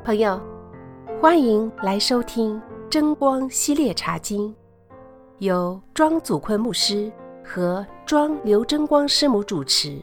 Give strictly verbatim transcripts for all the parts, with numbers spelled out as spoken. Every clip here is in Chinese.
朋友，欢迎来收听真光系列茶经，由庄祖坤牧师和庄刘真光师母主持。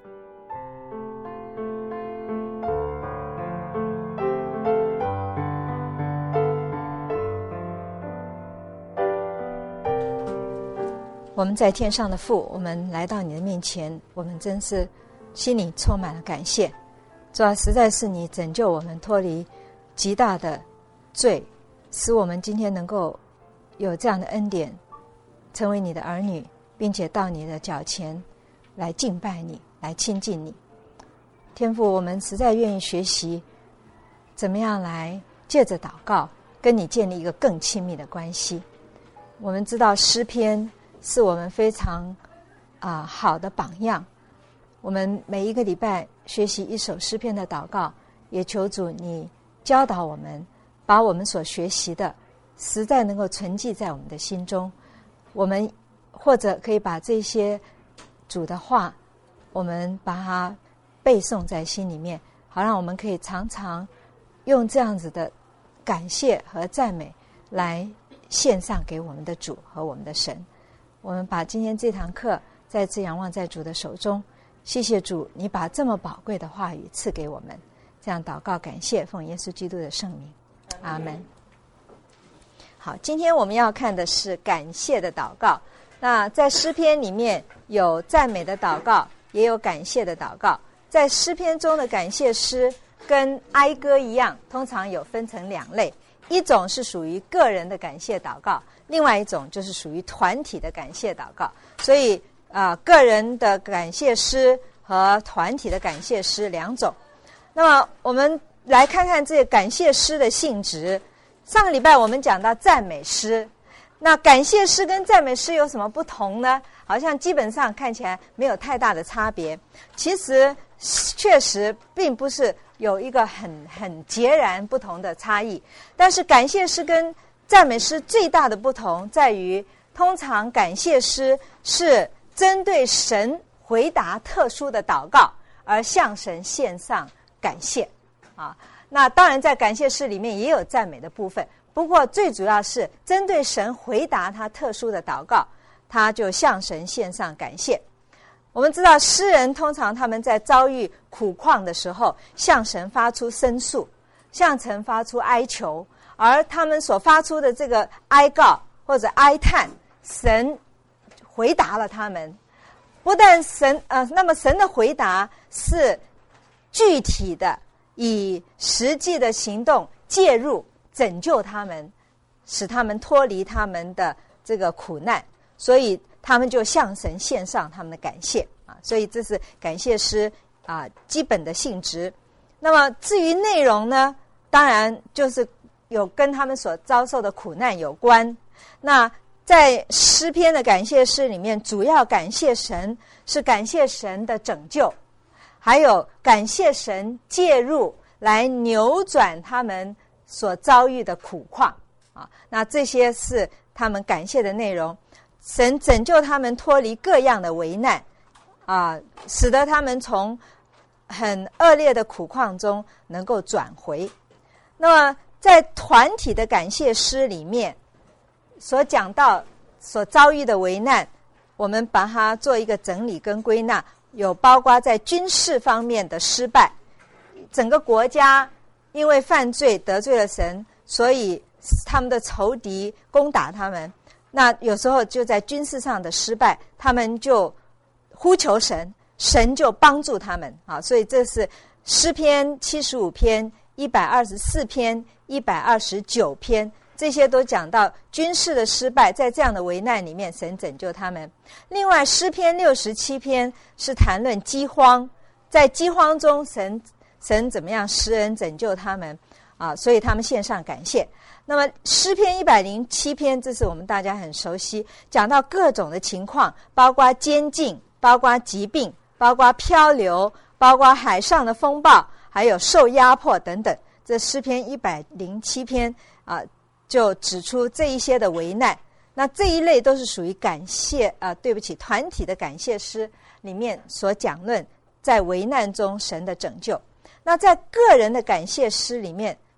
我们在天上的父，我们来到你的面前，我们真是心里充满了感谢。主啊，实在是你拯救我们脱离极大的罪，使我们今天能够有这样的恩典，成为你的儿女，并且到你的脚前来敬拜你，来亲近你。天父，我们实在愿意学习怎么样来借着祷告跟你建立一个更亲密的关系。我们知道诗篇是我们非常啊、呃、好的榜样。我们每一个礼拜学习一首诗篇的祷告，也求主你教导我们，把我们所学习的实在能够存记在我们的心中。我们或者可以把这些主的话，我们把它背诵在心里面，好让我们可以常常用这样子的感谢和赞美来献上给我们的主和我们的神。我们把今天这堂课再次仰望在主的手中，谢谢主，你把这么宝贵的话语赐给我们。这样祷告感谢，奉耶稣基督的圣名，阿们。好，今天我们要看的是感谢的祷告。那在诗篇里面有赞美的祷告，也有感谢的祷告。在诗篇中的感谢诗跟哀歌一样，通常有分成两类，一种是属于个人的感谢祷告，另外一种就是属于团体的感谢祷告。所以啊、呃，个人的感谢诗和团体的感谢诗两种。那么我们来看看这个感谢诗的性质。上个礼拜我们讲到赞美诗，那感谢诗跟赞美诗有什么不同呢？好像基本上看起来没有太大的差别。其实确实并不是有一个很很截然不同的差异。但是感谢诗跟赞美诗最大的不同在于，通常感谢诗是针对神回答特殊的祷告而向神献上感谢啊。那当然在感谢诗里面也有赞美的部分，不过最主要是针对神回答他特殊的祷告，他就向神献上感谢。我们知道诗人通常他们在遭遇苦况的时候，向神发出申诉，向神发出哀求，而他们所发出的这个哀告或者哀叹，神回答了他们。不但神呃，那么神的回答是具体的，以实际的行动介入拯救他们，使他们脱离他们的这个苦难，所以他们就向神献上他们的感谢啊。所以这是感谢诗啊基本的性质。那么至于内容呢，当然就是有跟他们所遭受的苦难有关。那在诗篇的感谢诗里面，主要感谢神是感谢神的拯救，还有感谢神介入来扭转他们所遭遇的苦况啊。那这些是他们感谢的内容。神拯救他们脱离各样的危难啊，使得他们从很恶劣的苦况中能够转回。那么在团体的感谢诗里面所讲到所遭遇的危难，我们把它做一个整理跟归纳，有包括在军事方面的失败，整个国家因为犯罪得罪了神，所以他们的仇敌攻打他们，那有时候就在军事上的失败，他们就呼求神，神就帮助他们啊。所以这是诗篇七十五篇、一百二十四篇、一百二十九篇，这些都讲到军事的失败，在这样的危难里面神拯救他们。另外诗篇六十七篇是谈论饥荒，在饥荒中神神怎么样施恩拯救他们啊，所以他们献上感谢。那么诗篇一百零七篇，这是我们大家很熟悉，讲到各种的情况，包括监禁，包括疾病，包括漂流，包括海上的风暴，还有受压迫等等。这诗篇一百零七篇啊，就指出这一些的危难。那这一类都是属于感谢啊、呃，对不起，团体的感谢诗里面所讲论在危难中神的拯救。那在个人的感谢诗里面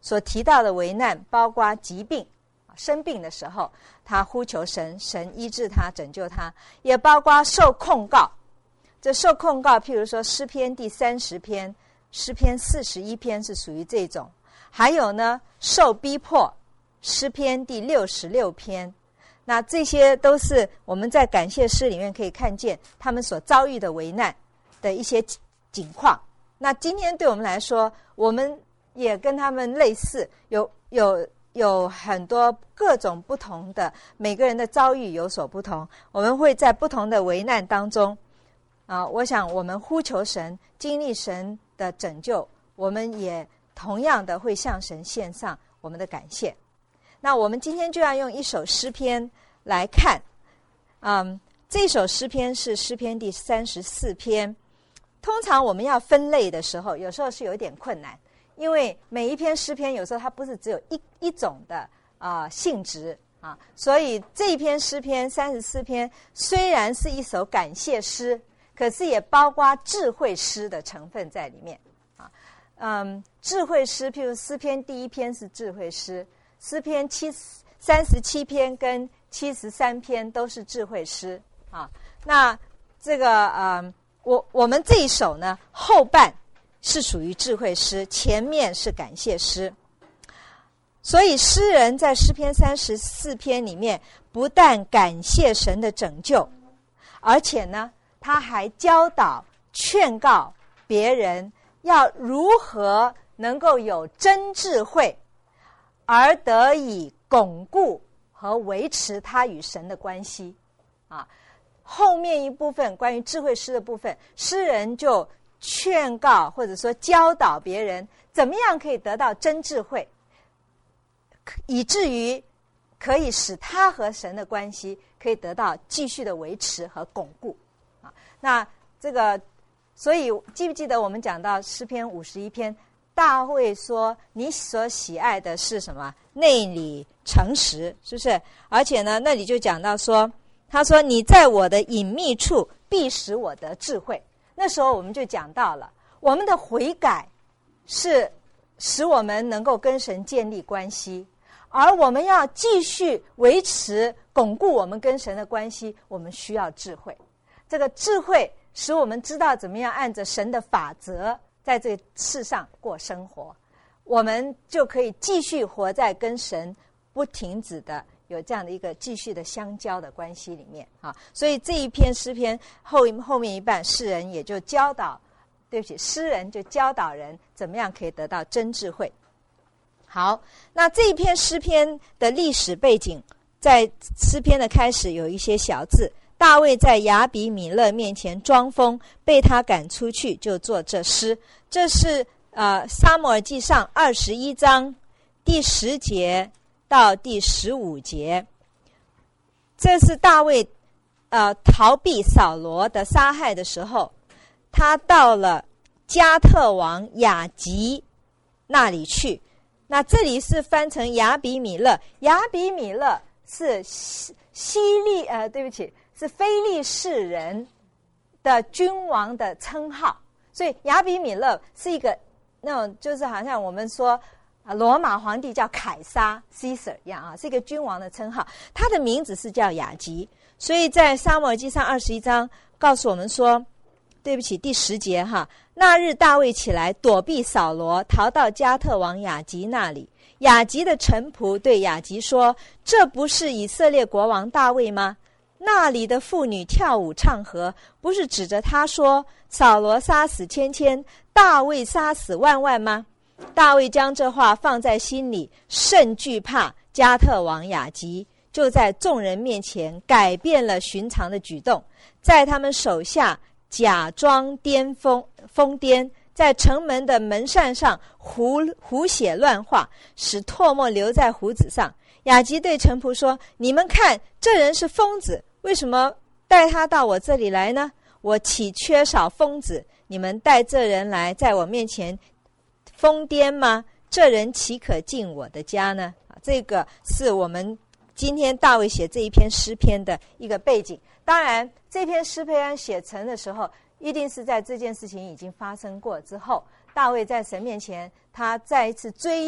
所提到的危难，包括疾病、生病的时候，他呼求神，神医治他，拯救他；也包括受控告。这受控告，譬如说诗篇第三十篇、诗篇四十一篇是属于这种。还有呢，受逼迫，诗篇第六十六篇。那这些都是我们在感谢诗里面可以看见他们所遭遇的危难的一些景况。那今天对我们来说，我们也跟他们类似，有有有很多各种不同的，每个人的遭遇有所不同。我们会在不同的危难当中啊，我想我们呼求神，经历神的拯救，我们也同样的会向神献上我们的感谢。那我们今天就要用一首诗篇来看，嗯，这首诗篇是诗篇第三十四篇。通常我们要分类的时候，有时候是有一点困难，因为每一篇诗篇有时候它不是只有一一种的啊、呃、性质啊，所以这一篇诗篇三十四篇虽然是一首感谢诗，可是也包括智慧诗的成分在里面啊。嗯，智慧诗，譬如诗篇第一篇是智慧诗。诗篇七三十七篇跟七十三篇都是智慧诗啊。那这个呃，我我们这一首呢，后半是属于智慧诗，前面是感谢诗。所以诗人在诗篇三十四篇里面，不但感谢神的拯救，而且呢，他还教导、劝告别人要如何能够有真智慧，而得以巩固和维持他与神的关系啊。后面一部分关于智慧诗的部分，诗人就劝告或者说教导别人怎么样可以得到真智慧，以至于可以使他和神的关系可以得到继续的维持和巩固啊。那这个，所以记不记得我们讲到诗篇五十一篇，大卫说你所喜爱的是什么？内里诚实，是不是？而且呢，那里就讲到说，他说你在我的隐秘处必使我得智慧。那时候我们就讲到了，我们的悔改是使我们能够跟神建立关系，而我们要继续维持巩固我们跟神的关系，我们需要智慧。这个智慧使我们知道怎么样按着神的法则在这个世上过生活，我们就可以继续活在跟神不停止的有这样的一个继续的相交的关系里面啊。所以这一篇诗篇后后面一半，诗人也就教导，对不起，诗人就教导人怎么样可以得到真智慧。好，那这一篇诗篇的历史背景，在诗篇的开始有一些小字。大卫在亚比米勒面前装疯，被他赶出去，就作这诗。这是呃撒母耳记上二十一章第十节到第十五节。这是大卫呃逃避扫罗的杀害的时候，他到了加特王雅吉那里去。那这里是翻成亚比米勒，亚比米勒是西西利呃对不起。是非利士人的君王的称号，所以亚比米勒是一个那种，就是好像我们说啊，罗马皇帝叫凯撒 Caesar 一样啊，是一个君王的称号。他的名字是叫雅吉，所以在撒母耳记上二十一章告诉我们说，对不起，第十节哈，那日大卫起来躲避扫罗，逃到加特王雅吉那里。雅吉的臣仆对雅吉说：“这不是以色列国王大卫吗？那里的妇女跳舞唱和，不是指着他说扫罗杀死千千，大卫杀死万万吗？”大卫将这话放在心里，甚惧怕加特王雅吉，就在众人面前改变了寻常的举动，在他们手下假装癫疯疯癫，在城门的门扇上胡胡写乱画，使唾沫留在胡子上。雅吉对臣仆说：“你们看，这人是疯子，为什么带他到我这里来呢？我岂缺少疯子？你们带这人来，在我面前疯癫吗？这人岂可进我的家呢？”这个是我们今天大卫写这一篇诗篇的一个背景。当然，这篇诗篇写成的时候，一定是在这件事情已经发生过之后，大卫在神面前，他再一次追忆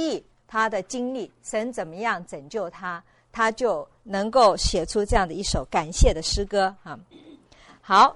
他的经历，神怎么样拯救他，他就能够写出这样的一首感谢的诗歌啊。好，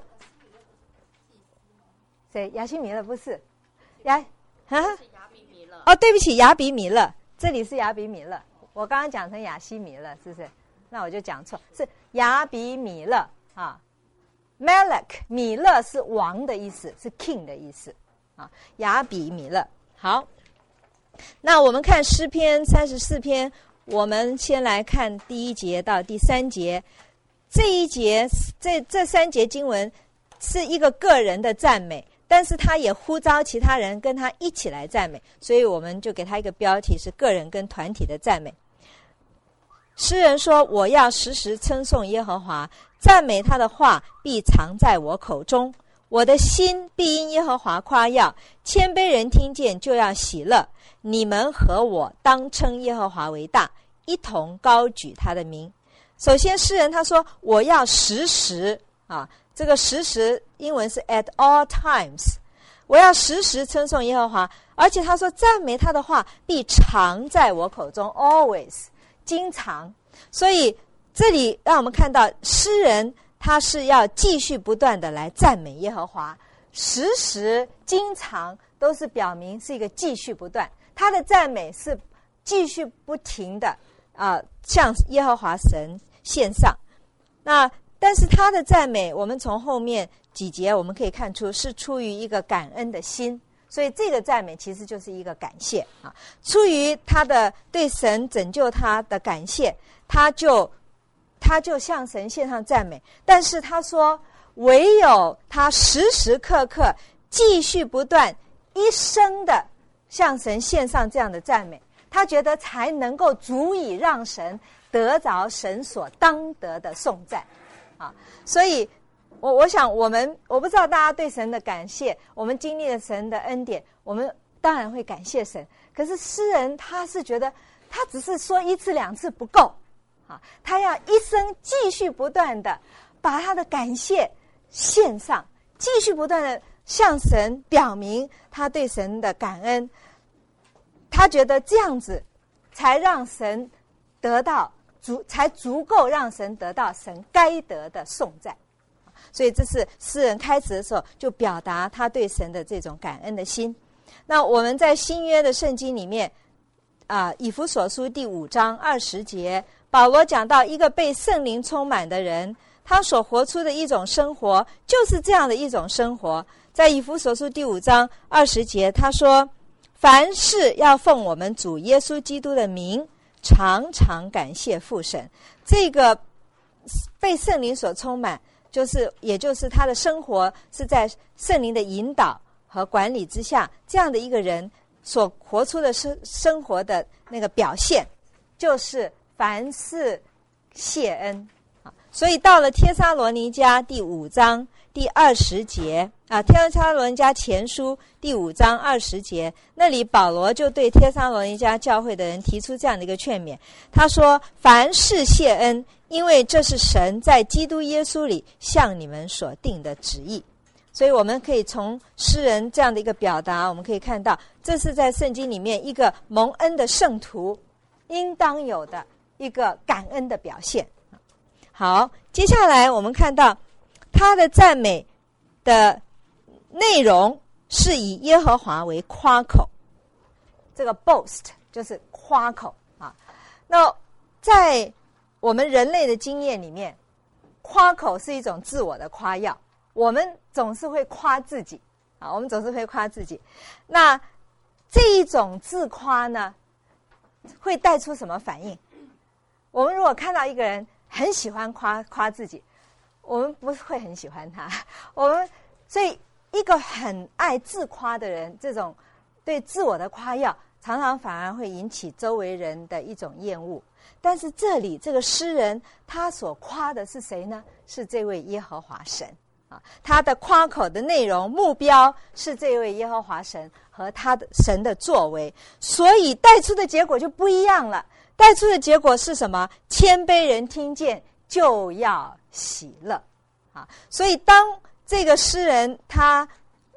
谁？亚西米勒不是？亚啊？哦，对不起，亚比米勒，这里是亚比米勒，我刚刚讲成亚西米勒，是不是？那我就讲错，是亚比米勒啊。Melech 米勒是王的意思，是 king 的意思啊。亚比米勒。好，那我们看诗篇三十四篇，我们先来看第一节到第三节。这一节这这三节经文是一个个人的赞美，但是他也呼召其他人跟他一起来赞美，所以我们就给他一个标题是个人跟团体的赞美。诗人说，我要时时称颂耶和华，赞美他的话必藏在我口中，我的心必因耶和华夸耀，谦卑人听见就要喜乐。你们和我当称耶和华为大，一同高举他的名。首先诗人他说，我要时时啊，这个时时英文是 at all times， 我要时时称颂耶和华，而且他说赞美他的话必常在我口中 always， 经常。所以这里让我们看到诗人他是要继续不断的来赞美耶和华，时时经常都是表明是一个继续不断，他的赞美是继续不停的啊、呃，向耶和华神献上。那但是他的赞美，我们从后面几节我们可以看出是出于一个感恩的心，所以这个赞美其实就是一个感谢啊，出于他的对神拯救他的感谢，他就他就向神献上赞美。但是他说，唯有他时时刻刻继续不断一生的向神献上这样的赞美，他觉得才能够足以让神得着神所当得的颂赞啊。所以我我想我们，我不知道大家对神的感谢，我们经历了神的恩典，我们当然会感谢神，可是诗人他是觉得他只是说一次两次不够啊，他要一生继续不断的把他的感谢献上，继续不断的向神表明他对神的感恩，他觉得这样子才让神得到足，才足够让神得到神该得的颂赞。所以这是诗人开始的时候就表达他对神的这种感恩的心。那我们在新约的圣经里面啊，以弗所书第五章二十节，保罗讲到一个被圣灵充满的人，他所活出的一种生活就是这样的一种生活。在以弗所书第五章二十节，他说，凡事要奉我们主耶稣基督的名，常常感谢父神。这个被圣灵所充满，就是也就是他的生活是在圣灵的引导和管理之下，这样的一个人所活出的生生活的那个表现，就是凡事谢恩啊。所以到了帖撒罗尼迦第五章第二十节啊，帖撒罗尼迦前书第五章二十节，那里保罗就对帖撒罗尼迦教会的人提出这样的一个劝勉，他说，凡事谢恩，因为这是神在基督耶稣里向你们所定的旨意。所以我们可以从诗人这样的一个表达，我们可以看到这是在圣经里面一个蒙恩的圣徒应当有的一个感恩的表现。好，接下来我们看到他的赞美的内容是以耶和华为夸口，这个 boast 就是夸口啊。那在我们人类的经验里面，夸口是一种自我的夸耀，我们总是会夸自己啊，我们总是会夸自己。那这一种自夸呢，会带出什么反应？我们如果看到一个人很喜欢夸夸自己，我们不会很喜欢他。我们所以一个很爱自夸的人，这种对自我的夸耀，常常反而会引起周围人的一种厌恶。但是这里这个诗人他所夸的是谁呢？是这位耶和华神啊，他的夸口的内容目标是这位耶和华神和他的神的作为，所以带出的结果就不一样了。带出的结果是什么？谦卑人听见就要喜乐啊！所以当这个诗人他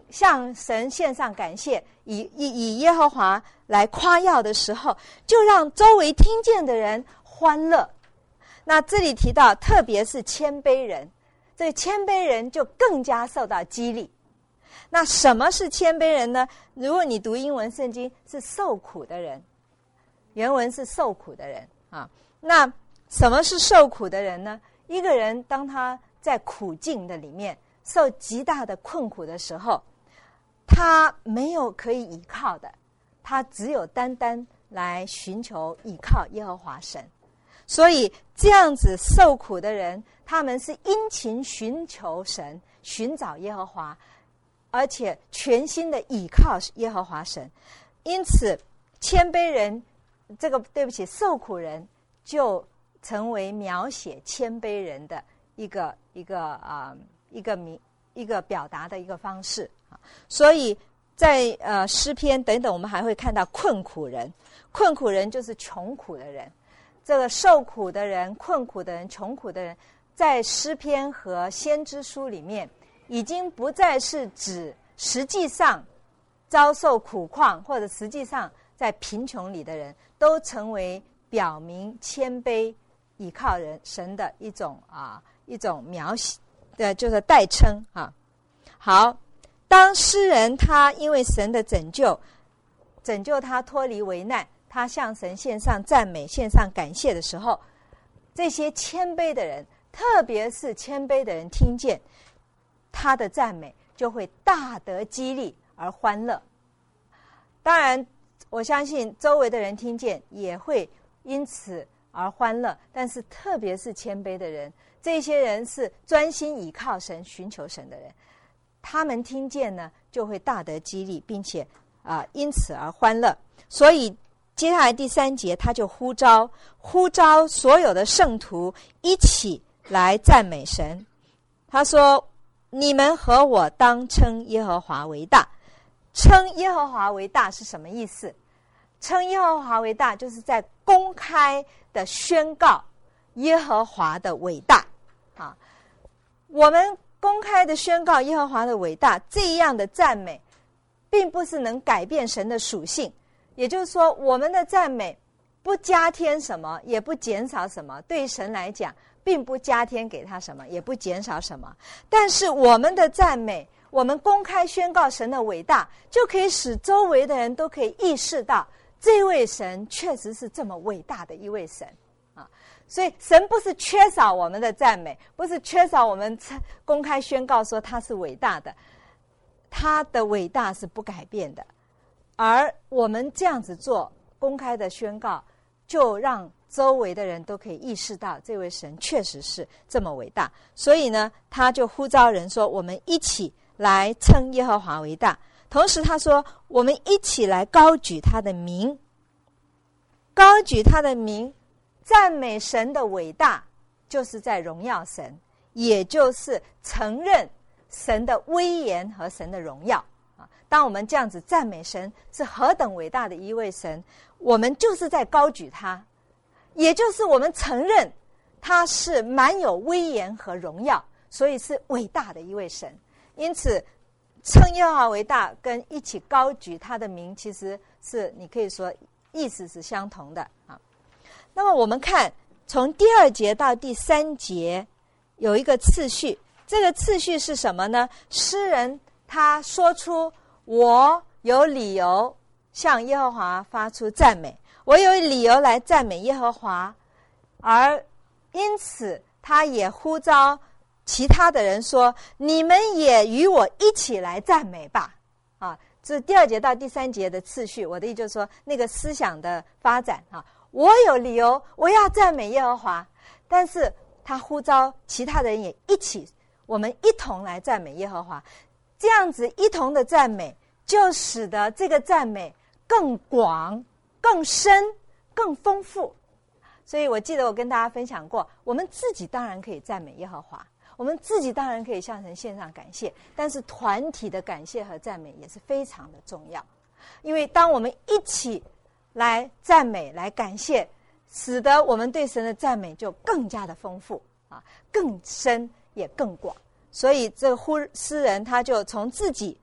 向神献上感谢，以以以耶和华来夸耀的时候，就让周围听见的人欢乐。那这里提到，特别是谦卑人，这谦卑人就更加受到激励。那什么是谦卑人呢？如果你读英文圣经，是受苦的人，原文是受苦的人啊。那什么是受苦的人呢？一个人当他在苦境的里面受极大的困苦的时候，他没有可以依靠的，他只有单单来寻求依靠耶和华神。所以这样子受苦的人，他们是殷勤寻求神，寻找耶和华，而且全心的倚靠耶和华神。因此谦卑人，这个对不起受苦人，就成为描写谦卑人的一个一个啊、呃、一个名一个表达的一个方式。所以在呃诗篇等等，我们还会看到困苦人。困苦人就是穷苦的人。这个受苦的人、困苦的人、穷苦的人，在诗篇和先知书里面，已经不再是指实际上遭受苦况或者实际上在贫穷里的人，都成为表明谦卑倚靠人神的一种啊一种描写的，就是代称啊。好，当诗人他因为神的拯救，拯救他脱离危难，他向神献上赞美、献上感谢的时候，这些谦卑的人，特别是谦卑的人，听见他的赞美，就会大得激励而欢乐。当然，我相信周围的人听见也会因此而欢乐，但是特别是谦卑的人，这些人是专心倚靠神、寻求神的人，他们听见呢，就会大得激励，并且啊、呃，因此而欢乐。所以接下来第三节，他就呼召呼召所有的圣徒一起来赞美神。他说：“你们和我当称耶和华为大。”称耶和华为大是什么意思？称耶和华为大，就是在公开的宣告耶和华的伟大啊！我们公开的宣告耶和华的伟大，这样的赞美，并不是能改变神的属性。也就是说，我们的赞美不加添什么，也不减少什么，对神来讲，并不加添给他什么，也不减少什么。但是我们的赞美，我们公开宣告神的伟大，就可以使周围的人都可以意识到，这位神确实是这么伟大的一位神啊！所以神不是缺少我们的赞美，不是缺少我们公开宣告说他是伟大的，他的伟大是不改变的。而我们这样子做公开的宣告，就让周围的人都可以意识到这位神确实是这么伟大。所以呢，他就呼召人说，我们一起来称耶和华为大。同时他说，我们一起来高举他的名，高举他的名，赞美神的伟大，就是在荣耀神，也就是承认神的威严和神的荣耀。当我们这样子赞美神是何等伟大的一位神，我们就是在高举他，也就是我们承认他是满有威严和荣耀，所以是伟大的一位神。因此称耶和华为大跟一起高举他的名，其实是你可以说意思是相同的啊。那么我们看从第二节到第三节有一个次序，这个次序是什么呢？诗人他说出，我有理由向耶和华发出赞美，我有理由来赞美耶和华，而因此他也呼召其他的人说，你们也与我一起来赞美吧。啊，这第二节到第三节的次序，我的意思就是说，那个思想的发展啊，我有理由我要赞美耶和华，但是他呼召其他人也一起，我们一同来赞美耶和华。这样子一同的赞美，就使得这个赞美更广、更深、更丰富。所以我记得我跟大家分享过，我们自己当然可以赞美耶和华，我们自己当然可以向神献上感谢，但是团体的感谢和赞美也是非常的重要。因为当我们一起来赞美、来感谢，使得我们对神的赞美就更加的丰富啊，更深也更广。所以这个呼诗人他就从自己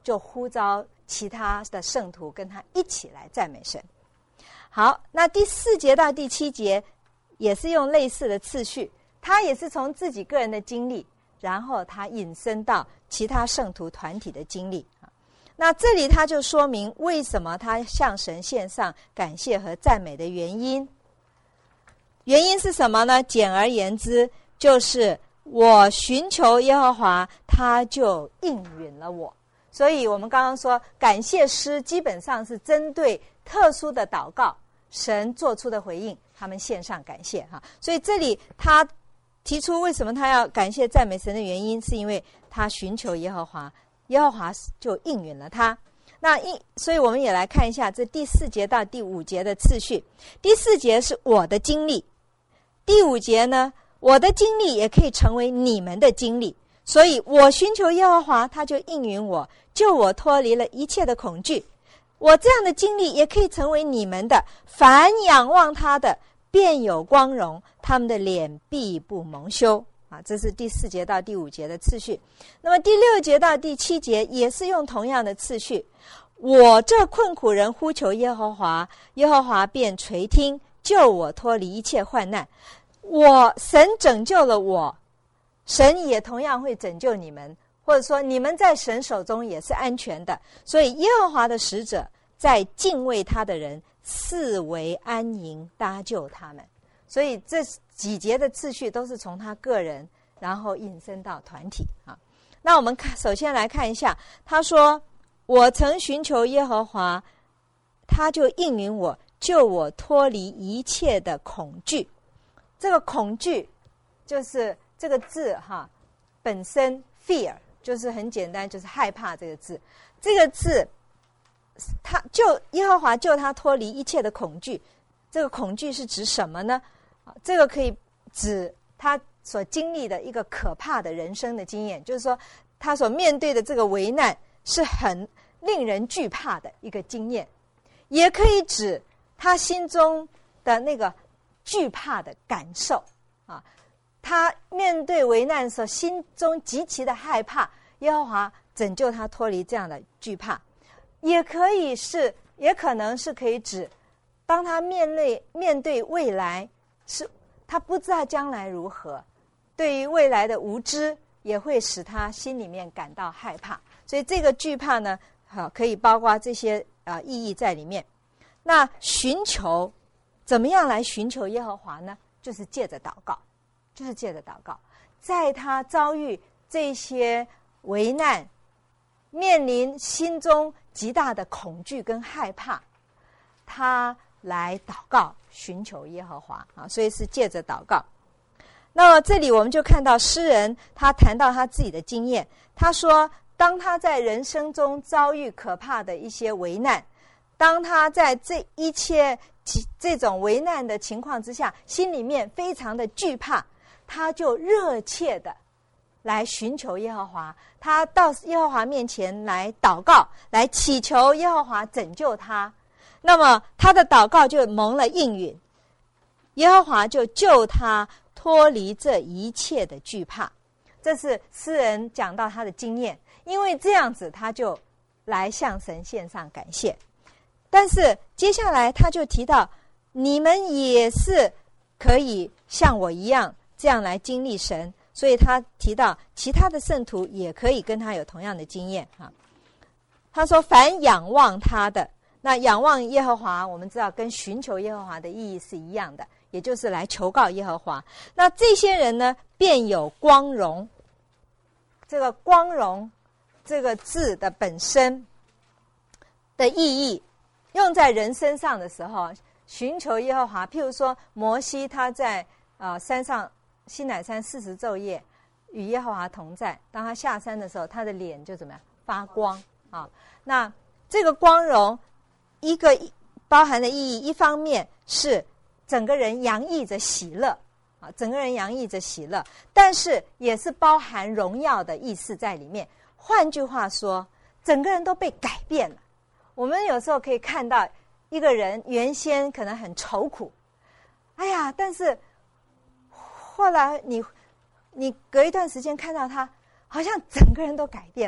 就呼召其他的圣徒跟他一起来赞美神。好，那第四节到第七节也是用类似的次序，他也是从自己个人的经历，然后他引申到其他圣徒团体的经历。那这里他就说明为什么他向神献上感谢和赞美的原因。原因是什么呢？简而言之，就是我寻求耶和华，他就应允了我。所以我们刚刚说感谢诗基本上是针对特殊的祷告，神做出的回应，他们献上感谢哈。所以这里他提出为什么他要感谢赞美神的原因，是因为他寻求耶和华，耶和华就应允了他。那一，所以我们也来看一下这第四节到第五节的次序。第四节是我的经历，第五节呢，我的经历也可以成为你们的经历。所以我寻求耶和华，他就应允我，救我脱离了一切的恐惧。我这样的经历也可以成为你们的，凡仰望他的便有光荣，他们的脸必不蒙羞啊，这是第四节到第五节的次序。那么第六节到第七节也是用同样的次序。我这困苦人呼求耶和华，耶和华便垂听，救我脱离一切患难。我神拯救了我，神也同样会拯救你们，或者说你们在神手中也是安全的。所以耶和华的使者在敬畏他的人四围安营，搭救他们。所以这几节的次序都是从他个人然后引申到团体啊。那我们看，首先来看一下，他说我曾寻求耶和华，他就应允我，救我脱离一切的恐惧。这个恐惧就是这个字哈，本身 fear 就是很简单，就是害怕这个字。这个字他救耶和华救他脱离一切的恐惧，这个恐惧是指什么呢？这个可以指他所经历的一个可怕的人生的经验，就是说他所面对的这个危难是很令人惧怕的一个经验，也可以指他心中的那个惧怕的感受啊。他面对危难的时候，心中极其的害怕，耶和华拯救他脱离这样的惧怕。也可以是，也可能是可以指，当他面对面对未来，是他不知道将来如何，对于未来的无知也会使他心里面感到害怕。所以这个惧怕呢，好，可以包括这些啊、呃、意义在里面。那寻求，怎么样来寻求耶和华呢？就是借着祷告，就是借着祷告，在他遭遇这些危难，面临心中极大的恐惧跟害怕，他来祷告，寻求耶和华啊，所以是借着祷告。那么这里我们就看到诗人他谈到他自己的经验，他说当他在人生中遭遇可怕的一些危难，当他在这一切这种危难的情况之下，心里面非常的惧怕，他就热切的来寻求耶和华，他到耶和华面前来祷告，来祈求耶和华拯救他。那么他的祷告就蒙了应允，耶和华就救他脱离这一切的惧怕。这是诗人讲到他的经验，因为这样子他就来向神献上感谢。但是接下来他就提到，你们也是可以像我一样这样来经历神，所以他提到其他的圣徒也可以跟他有同样的经验哈。他说凡仰望他的，那仰望耶和华我们知道跟寻求耶和华的意义是一样的，也就是来求告耶和华。那这些人呢，便有光荣。这个光荣这个字的本身的意义用在人身上的时候，寻求耶和华，譬如说摩西他在呃山上西乃山四十昼夜与耶和华同在，当他下山的时候，他的脸就怎么样发光啊？那这个光荣一个包含的意义，一方面是整个人洋溢着喜乐啊，整个人洋溢着喜乐，但是也是包含荣耀的意思在里面。换句话说，整个人都被改变了。我们有时候可以看到一个人原先可能很愁苦，哎呀，但是后来你你隔一段时间看到他，好像整个人都改变了，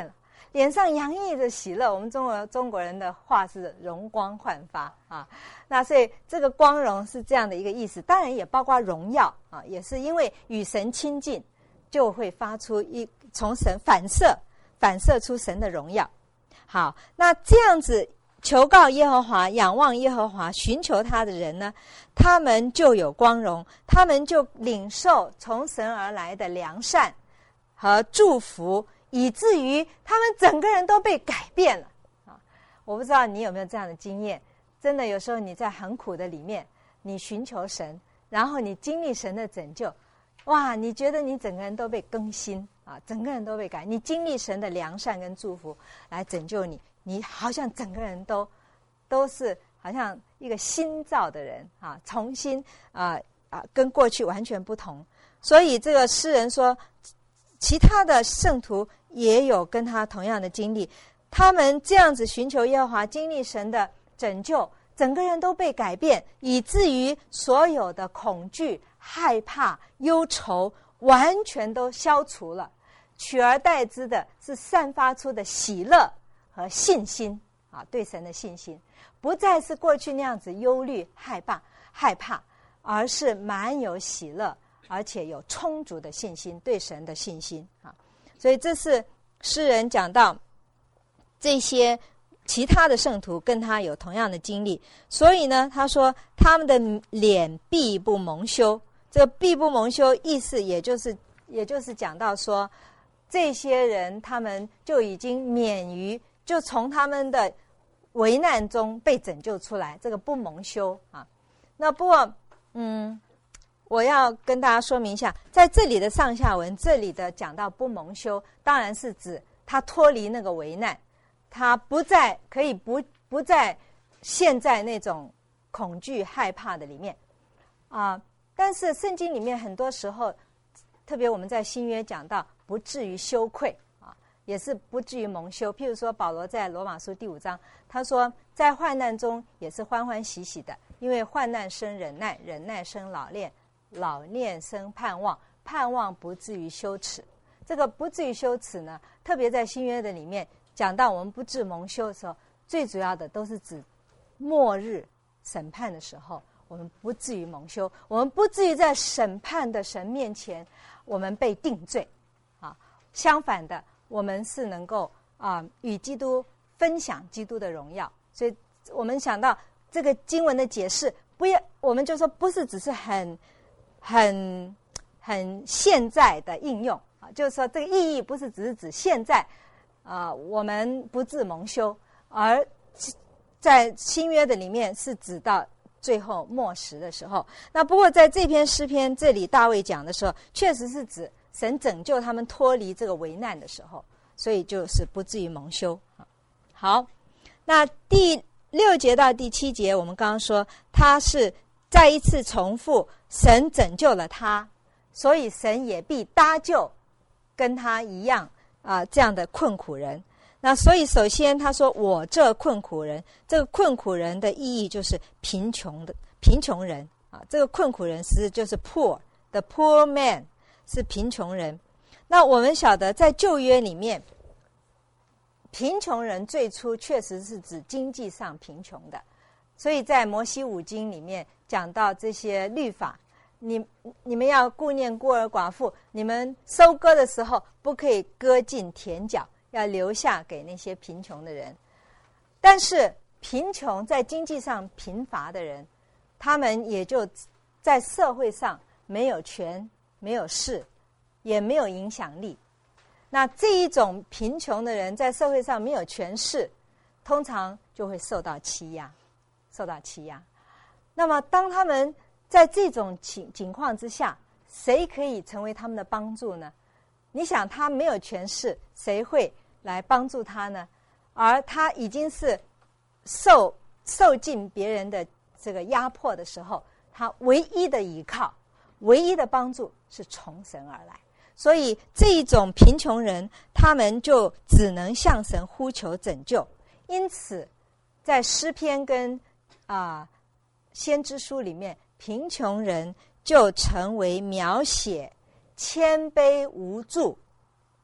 脸上洋溢着喜乐。我们中国中国人的话是容光焕发啊，那所以这个光荣是这样的一个意思，当然也包括荣耀啊，也是因为与神亲近，就会发出一从神反射反射出神的荣耀。好，那这样子求告耶和华，仰望耶和华，寻求他的人呢，他们就有光荣，他们就领受从神而来的良善和祝福，以至于他们整个人都被改变了啊！我不知道你有没有这样的经验，真的有时候你在很苦的里面，你寻求神，然后你经历神的拯救，哇，你觉得你整个人都被更新啊，整个人都被改，你经历神的良善跟祝福来拯救你，你好像整个人都都是好像一个新造的人啊，重新啊啊，跟过去完全不同。所以这个诗人说，其他的圣徒也有跟他同样的经历，他们这样子寻求耶和华，经历神的拯救，整个人都被改变，以至于所有的恐惧、害怕、忧愁完全都消除了，取而代之的是散发出的喜乐和信心啊，对神的信心，不再是过去那样子忧虑、害怕、害怕，而是满有喜乐，而且有充足的信心，对神的信心啊。所以这是诗人讲到这些其他的圣徒跟他有同样的经历，所以呢，他说他们的脸必不蒙羞。这个必不蒙羞意思也就是也就是讲到说，这些人他们就已经免于，就从他们的危难中被拯救出来，这个不蒙羞啊。那不过嗯我要跟大家说明一下，在这里的上下文，这里的讲到不蒙羞，当然是指他脱离那个危难，他不再可以不不在现在那种恐惧害怕的里面啊。但是圣经里面很多时候，特别我们在新约讲到不至于羞愧啊，也是不至于蒙羞。譬如说保罗在罗马书第五章，他说在患难中也是欢欢喜喜的，因为患难生忍耐，忍耐生老练，老练生盼望，盼望不至于羞耻。这个不至于羞耻呢，特别在新约的里面讲到我们不至蒙羞的时候，最主要的都是指末日审判的时候，我们不至于蒙羞，我们不至于在审判的神面前我们被定罪啊。相反的，我们是能够啊与基督分享基督的荣耀。所以我们想到这个经文的解释，不要我们就说不是只是很很很现在的应用啊，就是说这个意义不是只是指现在啊我们不至蒙羞，而在新约的里面是指到最后末时的时候。那不过在这篇诗篇这里大卫讲的时候，确实是指神拯救他们脱离这个危难的时候，所以就是不至于蒙羞。好，那第六节到第七节我们刚刚说他是再一次重复神拯救了他，所以神也必搭救跟他一样啊、呃、这样的困苦人。那所以首先他说我这困苦人，这个困苦人的意义就是贫穷的贫穷人啊，这个困苦人是就是 poor the poor man 是贫穷人。那我们晓得在旧约里面，贫穷人最初确实是指经济上贫穷的，所以在摩西五经里面讲到这些律法，你你们要顾念孤儿寡妇，你们收割的时候不可以割尽田角，要留下给那些贫穷的人。但是贫穷在经济上贫乏的人，他们也就在社会上没有权没有势也没有影响力。那这一种贫穷的人在社会上没有权势，通常就会受到欺压受到欺压。那么当他们在这种情情况之下，谁可以成为他们的帮助呢？你想他没有权势，谁会来帮助他呢？而他已经是受受尽别人的这个压迫的时候，他唯一的依靠唯一的帮助是从神而来。所以这一种贫穷人，他们就只能向神呼求拯救。因此在诗篇跟啊、呃、先知书里面，贫穷人就成为描写谦卑无助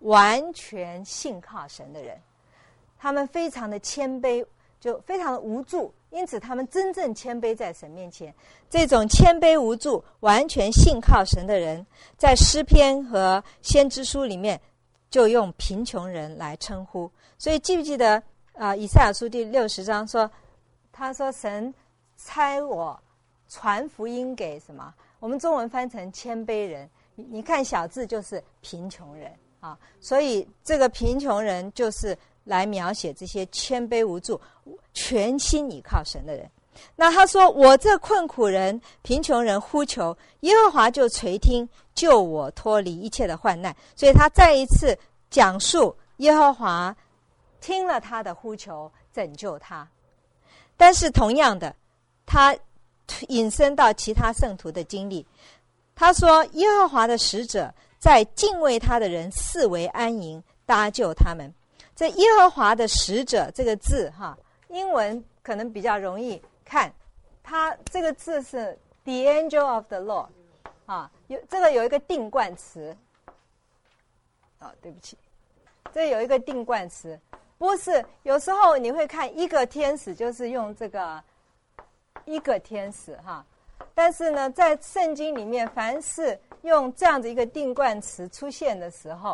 完全信靠神的人。他们非常的谦卑，就非常的无助，因此他们真正谦卑在神面前。这种谦卑无助完全信靠神的人，在诗篇和先知书里面就用贫穷人来称呼。所以记不记得啊、呃？以赛亚书第六十章说，他说神差我传福音给什么？我们中文翻成谦卑人，你你看小字就是贫穷人啊。所以这个贫穷人就是来描写这些谦卑无助、全心倚靠神的人。那他说，我这困苦人、贫穷人呼求，耶和华就垂听，救我脱离一切的患难。所以他再一次讲述耶和华听了他的呼求，拯救他。但是同样的，他引申到其他圣徒的经历。他说，耶和华的使者在敬畏他的人四围安营，搭救他们。这耶和华的使者这个字哈，英文可能比较容易看，它这个字是 the angel of the Lord 啊，有这个有一个定冠词。哦，对不起，这有一个定冠词，不是有时候你会看一个天使，就是用这个一个天使哈。但是呢，在圣经里面，凡是用这样子一个定冠词出现的时候，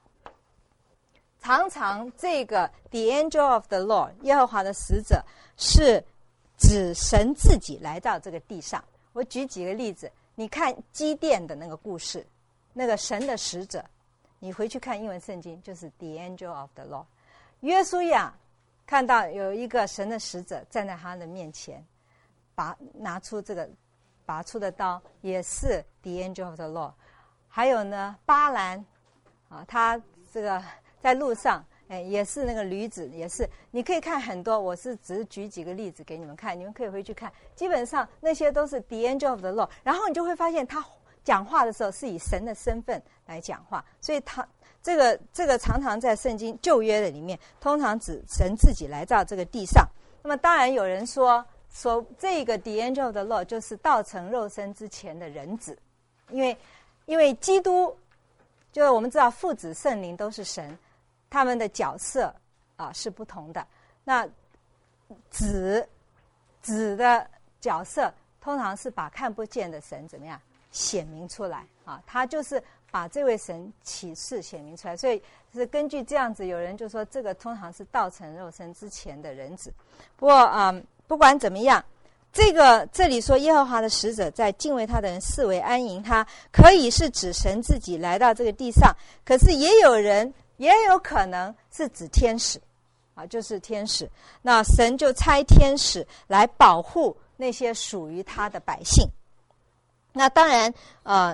常常这个 the angel of the Lord 耶和华的使者是指神自己来到这个地上。我举几个例子，你看基甸的那个故事，那个神的使者，你回去看英文圣经就是 the angel of the Lord。 约书亚看到有一个神的使者站在他的面前，拔拿出这个拔出的刀，也是 the angel of the Lord。 还有呢，巴兰啊，他这个在路上，哎，也是那个驴子，也是你可以看很多，我是只是举几个例子给你们看，你们可以回去看，基本上那些都是 the angel of the Lord。 然后你就会发现他讲话的时候是以神的身份来讲话，所以他这个这个常常在圣经旧约的里面，通常指神自己来到这个地上。那么当然有人说说这个 the angel of the Lord 就是道成肉身之前的人子，因为因为基督就是我们知道父子圣灵都是神，他们的角色啊是不同的。那子子的角色通常是把看不见的神怎么样显明出来啊，他就是把这位神启示显明出来。所以是根据这样子，有人就说这个通常是道成肉身之前的人子。不过啊、嗯，不管怎么样，这个这里说耶和华的使者在敬畏他的人四围安营，他可以是指神自己来到这个地上，可是也有人也有可能是指天使啊，就是天使。那神就差天使来保护那些属于他的百姓。那当然呃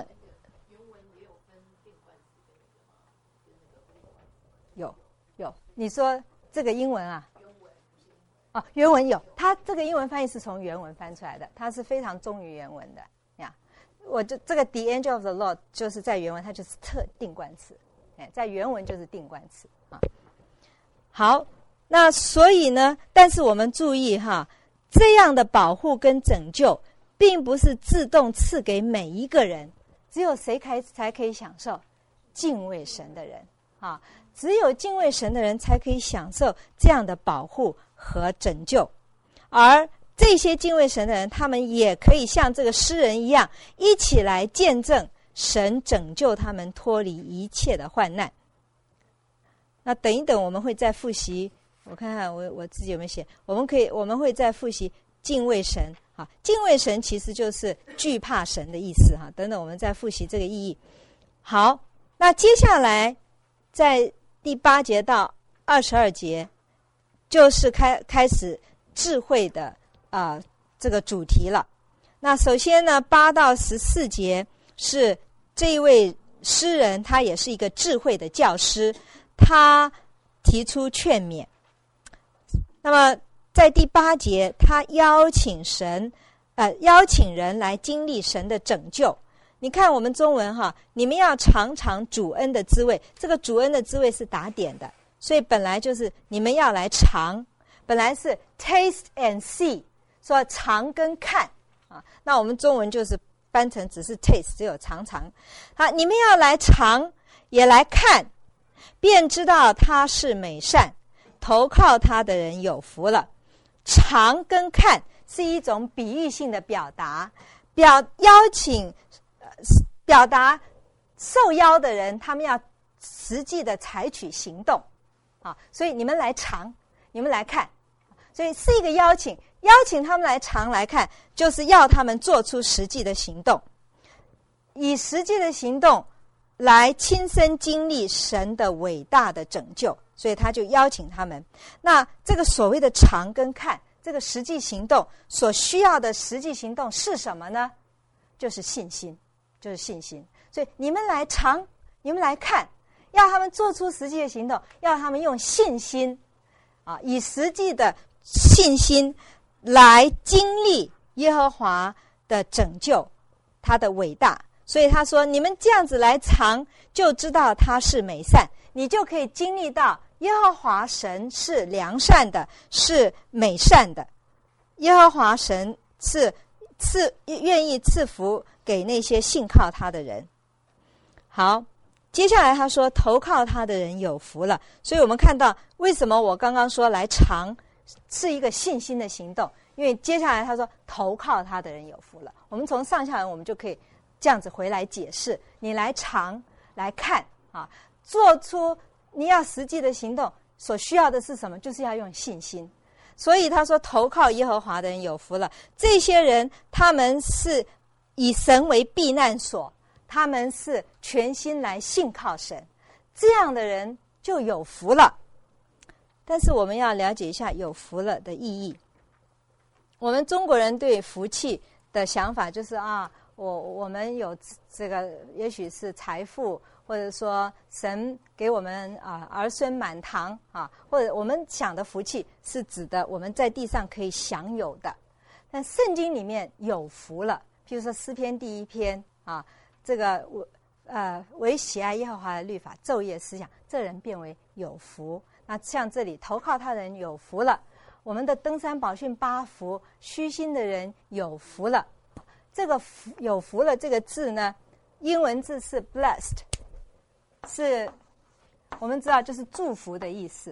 有有你说这个英文啊，哦，原文有，它这个英文翻译是从原文翻出来的，它是非常忠于原文的呀。我就这个 the angel of the Lord 就是在原文它就是特定冠词，哎，在原文就是定冠词啊。好，那所以呢，但是我们注意哈，这样的保护跟拯救并不是自动赐给每一个人，只有谁才才可以享受？敬畏神的人啊，只有敬畏神的人才可以享受这样的保护和拯救。而这些敬畏神的人，他们也可以像这个诗人一样，一起来见证神拯救他们脱离一切的患难。那等一等我们会再复习，我看看我我自己有没有写，我们可以我们会再复习敬畏神啊，敬畏神其实就是惧怕神的意思哈。等等我们再复习这个意义。好，那接下来在第八节到二十二节就是开开始智慧的啊、呃、这个主题了。那首先呢，八到十四节是这一位诗人，他也是一个智慧的教师，他提出劝勉。那么在第八节，他邀请神呃邀请人来经历神的拯救。你看我们中文哈，你们要尝尝主恩的滋味，这个主恩的滋味是打点的，所以本来就是你们要来尝，本来是 taste and see， 说尝跟看啊，那我们中文就是翻成只是 taste， 只有尝尝。好，你们要来尝也来看， 便知道他是美善，投靠他的人有福了。尝跟看是一种比喻性的表达，表邀请、呃、表达受邀的人他们要实际的采取行动啊，所以你们来尝，你们来看，所以是一个邀请，邀请他们来尝来看，就是要他们做出实际的行动，以实际的行动来亲身经历神的伟大的拯救，所以他就邀请他们。那这个所谓的尝跟看，这个实际行动所需要的实际行动是什么呢？就是信心，就是信心。所以你们来尝，你们来看，要他们做出实际的行动，要他们用信心啊，以实际的信心来经历耶和华的拯救，他的伟大。所以他说，你们这样子来尝，就知道他是美善，你就可以经历到耶和华神是良善的，是美善的。耶和华神是赐愿意赐福给那些信靠他的人。好，接下来他说投靠他的人有福了。所以我们看到为什么我刚刚说来尝是一个信心的行动，因为接下来他说投靠他的人有福了。我们从上下文我们就可以这样子回来解释，你来尝来看啊，做出你要实际的行动，所需要的是什么？就是要用信心。所以他说投靠耶和华的人有福了。这些人他们是以神为避难所，他们是全心来信靠神，这样的人就有福了。但是我们要了解一下有福了的意义。我们中国人对福气的想法就是啊，我我们有这个，也许是财富，或者说神给我们啊儿孙满堂啊，或者我们想的福气是指的我们在地上可以享有的。但圣经里面有福了，譬如说诗篇第一篇啊，这个我呃为喜爱耶和华的律法，昼夜思想，这人变为有福。那像这里投靠他的人有福了，我们的登山宝训八福，虚心的人有福了。这个福有福了这个字呢，英文字是 blessed， 是我们知道就是祝福的意思。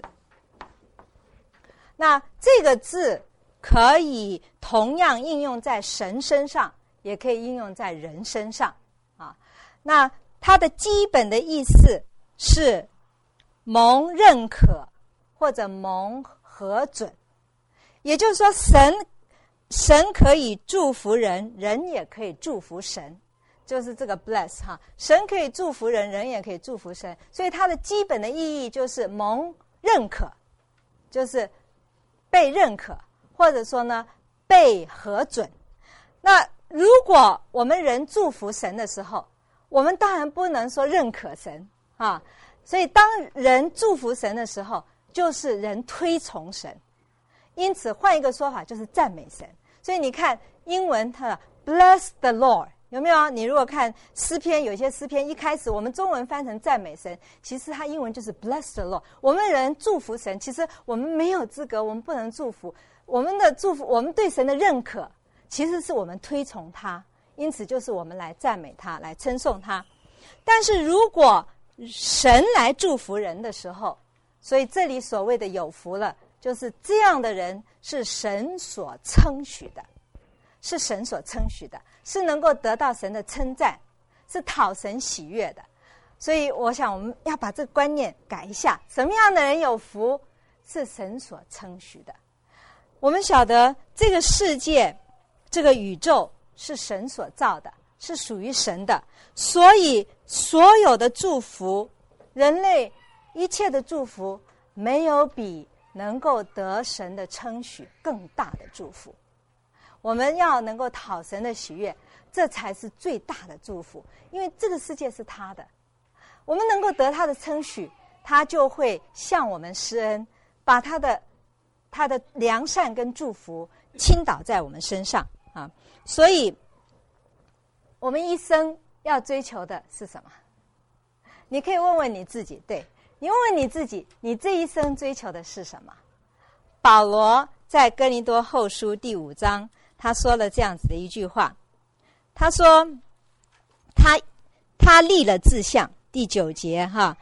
那这个字可以同样应用在神身上，也可以应用在人身上啊。那它的基本的意思是蒙认可或者蒙核准，也就是说神神可以祝福人，人也可以祝福神，就是这个 bless 哈，神可以祝福人，人也可以祝福神，所以它的基本的意义就是蒙认可，就是被认可，或者说呢被核准。那如果我们人祝福神的时候，我们当然不能说认可神啊，所以当人祝福神的时候，就是人推崇神。因此换一个说法就是赞美神。所以你看英文它 bless the Lord， 有没有？你如果看诗篇，有些诗篇一开始我们中文翻成赞美神，其实它英文就是 bless the Lord。 我们人祝福神，其实我们没有资格，我们不能祝福。我们的祝福，我们对神的认可，其实是我们推崇他，因此就是我们来赞美他，来称颂他。但是如果神来祝福人的时候，所以这里所谓的有福了，就是这样的人是神所称许的，是神所称许的，是能够得到神的称赞，是讨神喜悦的。所以我想我们要把这个观念改一下，什么样的人有福？是神所称许的。我们晓得这个世界，这个宇宙是神所造的，是属于神的，所以所有的祝福，人类一切的祝福，没有比能够得神的称许更大的祝福。我们要能够讨神的喜悦，这才是最大的祝福，因为这个世界是他的，我们能够得他的称许，他就会向我们施恩，把他的他的良善跟祝福倾倒在我们身上啊。所以我们一生要追求的是什么？你可以问问你自己，对，你问问你自己，你这一生追求的是什么？保罗在哥林多后书第五章，他说了这样子的一句话，他说他他立了志向，第九节哈，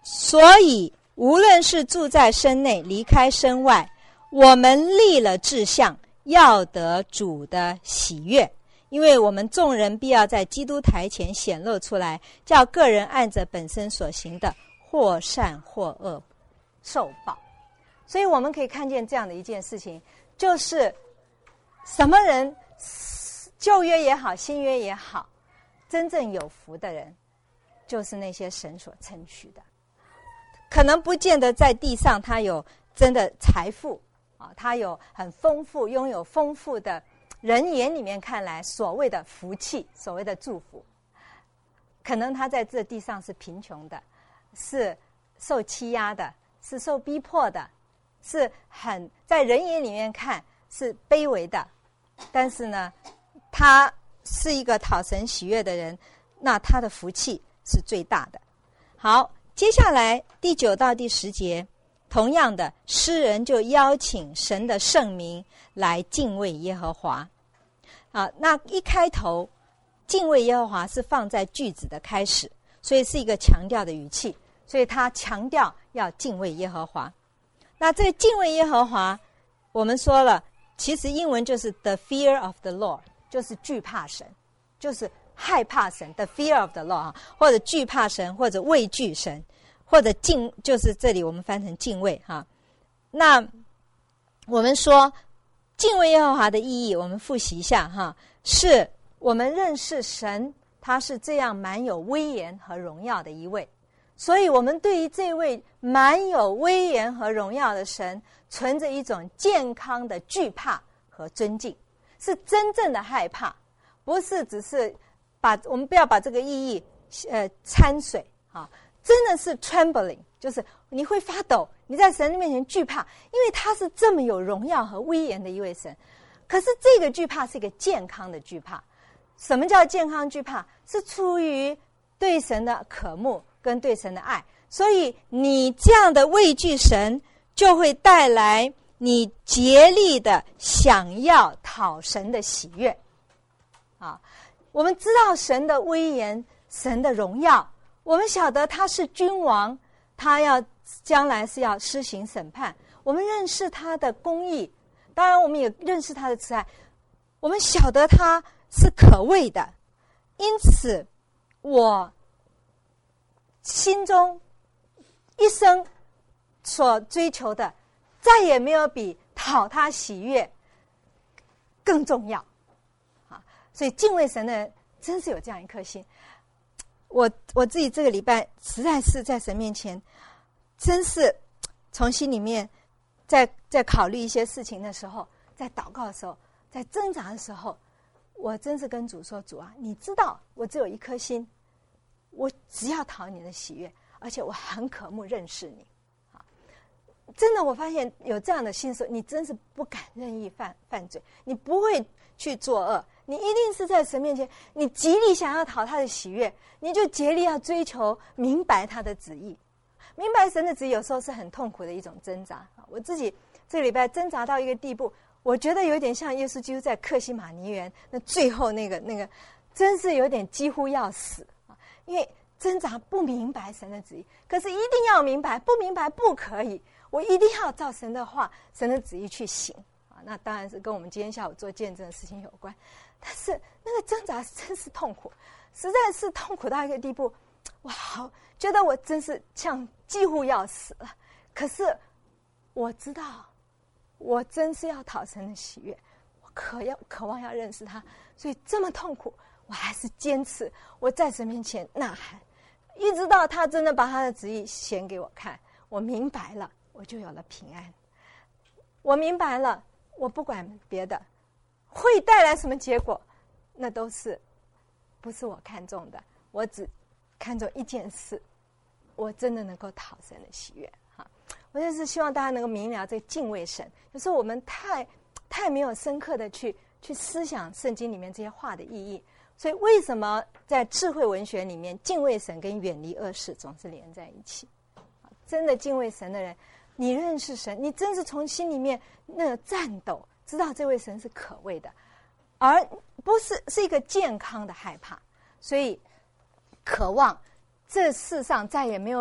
所以无论是住在身内离开身外，我们立了志向，要得主的喜悦。因为我们众人必要在基督台前显露出来，叫个人按着本身所行的，或善或恶受报。所以我们可以看见这样的一件事情，就是什么人，旧约也好，新约也好，真正有福的人，就是那些神所称许的。可能不见得在地上他有真的财富啊，他有很丰富，拥有丰富的人眼里面看来所谓的福气，所谓的祝福，可能他在这地上是贫穷的，是受欺压的，是受逼迫的，是很在人眼里面看是卑微的，但是呢，他是一个讨神喜悦的人，那他的福气是最大的。好，接下来第九到第十节，同样的，诗人就邀请神的圣名来敬畏耶和华。啊，那一开头，敬畏耶和华是放在句子的开始，所以是一个强调的语气，所以他强调要敬畏耶和华。那这个敬畏耶和华，我们说了，其实英文就是 the fear of the Lord， 就是惧怕神，就是害怕神 the fear of the Lord， 或者惧怕神，或者畏惧神，或者敬，就是这里我们翻成敬畏哈。那我们说敬畏耶和华的意义，我们复习一下哈，是我们认识神，他是这样蛮有威严和荣耀的一位，所以我们对于这位蛮有威严和荣耀的神，存着一种健康的惧怕和尊敬，是真正的害怕，不是只是把我们不要把这个意义呃掺水啊，真的是 trembling， 就是你会发抖，你在神的面前惧怕，因为他是这么有荣耀和威严的一位神。可是这个惧怕是一个健康的惧怕。什么叫健康惧怕？是出于对神的渴慕跟对神的爱，所以你这样的畏惧神，就会带来你竭力的想要讨神的喜悦啊。我们知道神的威严，神的荣耀，我们晓得他是君王，他要将来是要施行审判，我们认识他的公义，当然我们也认识他的慈爱，我们晓得他是可畏的，因此我心中一生所追求的，再也没有比讨他喜悦更重要啊！所以敬畏神的人真是有这样一颗心。我我自己这个礼拜实在是在神面前，真是从心里面在在考虑一些事情的时候，在祷告的时候，在挣扎的时候，我真是跟主说：主啊，你知道我只有一颗心，我只要讨你的喜悦，而且我很渴慕认识你啊！真的，我发现有这样的心时，你真是不敢任意犯犯罪，你不会去作恶，你一定是在神面前，你极力想要讨他的喜悦，你就竭力要追求明白他的旨意。明白神的旨意有时候是很痛苦的一种挣扎。我自己这个礼拜挣扎到一个地步，我觉得有点像耶稣基督在客西马尼园那最后那个那个，真是有点几乎要死啊！因为挣扎不明白神的旨意，可是一定要明白，不明白不可以，我一定要照神的话、神的旨意去行啊！那当然是跟我们今天下午做见证的事情有关，但是那个挣扎真是痛苦，实在是痛苦到一个地步，哇，好觉得我真是像几乎要死了。可是我知道，我真是要讨神的喜悦，我渴要渴望要认识他，所以这么痛苦，我还是坚持我在神面前呐喊，一直到他真的把他的旨意显给我看，我明白了，我就有了平安。我明白了，我不管别的会带来什么结果，那都是不是我看重的，我只看重一件事，我真的能够讨神的喜悦哈！我就是希望大家能够明了这个敬畏神。有时候我们太太没有深刻的去去思想圣经里面这些话的意义，所以为什么在智慧文学里面，敬畏神跟远离恶事总是连在一起？真的敬畏神的人，你认识神，你真是从心里面那个颤抖，知道这位神是可畏的，而不是是一个健康的害怕。所以渴望这世上再也没有比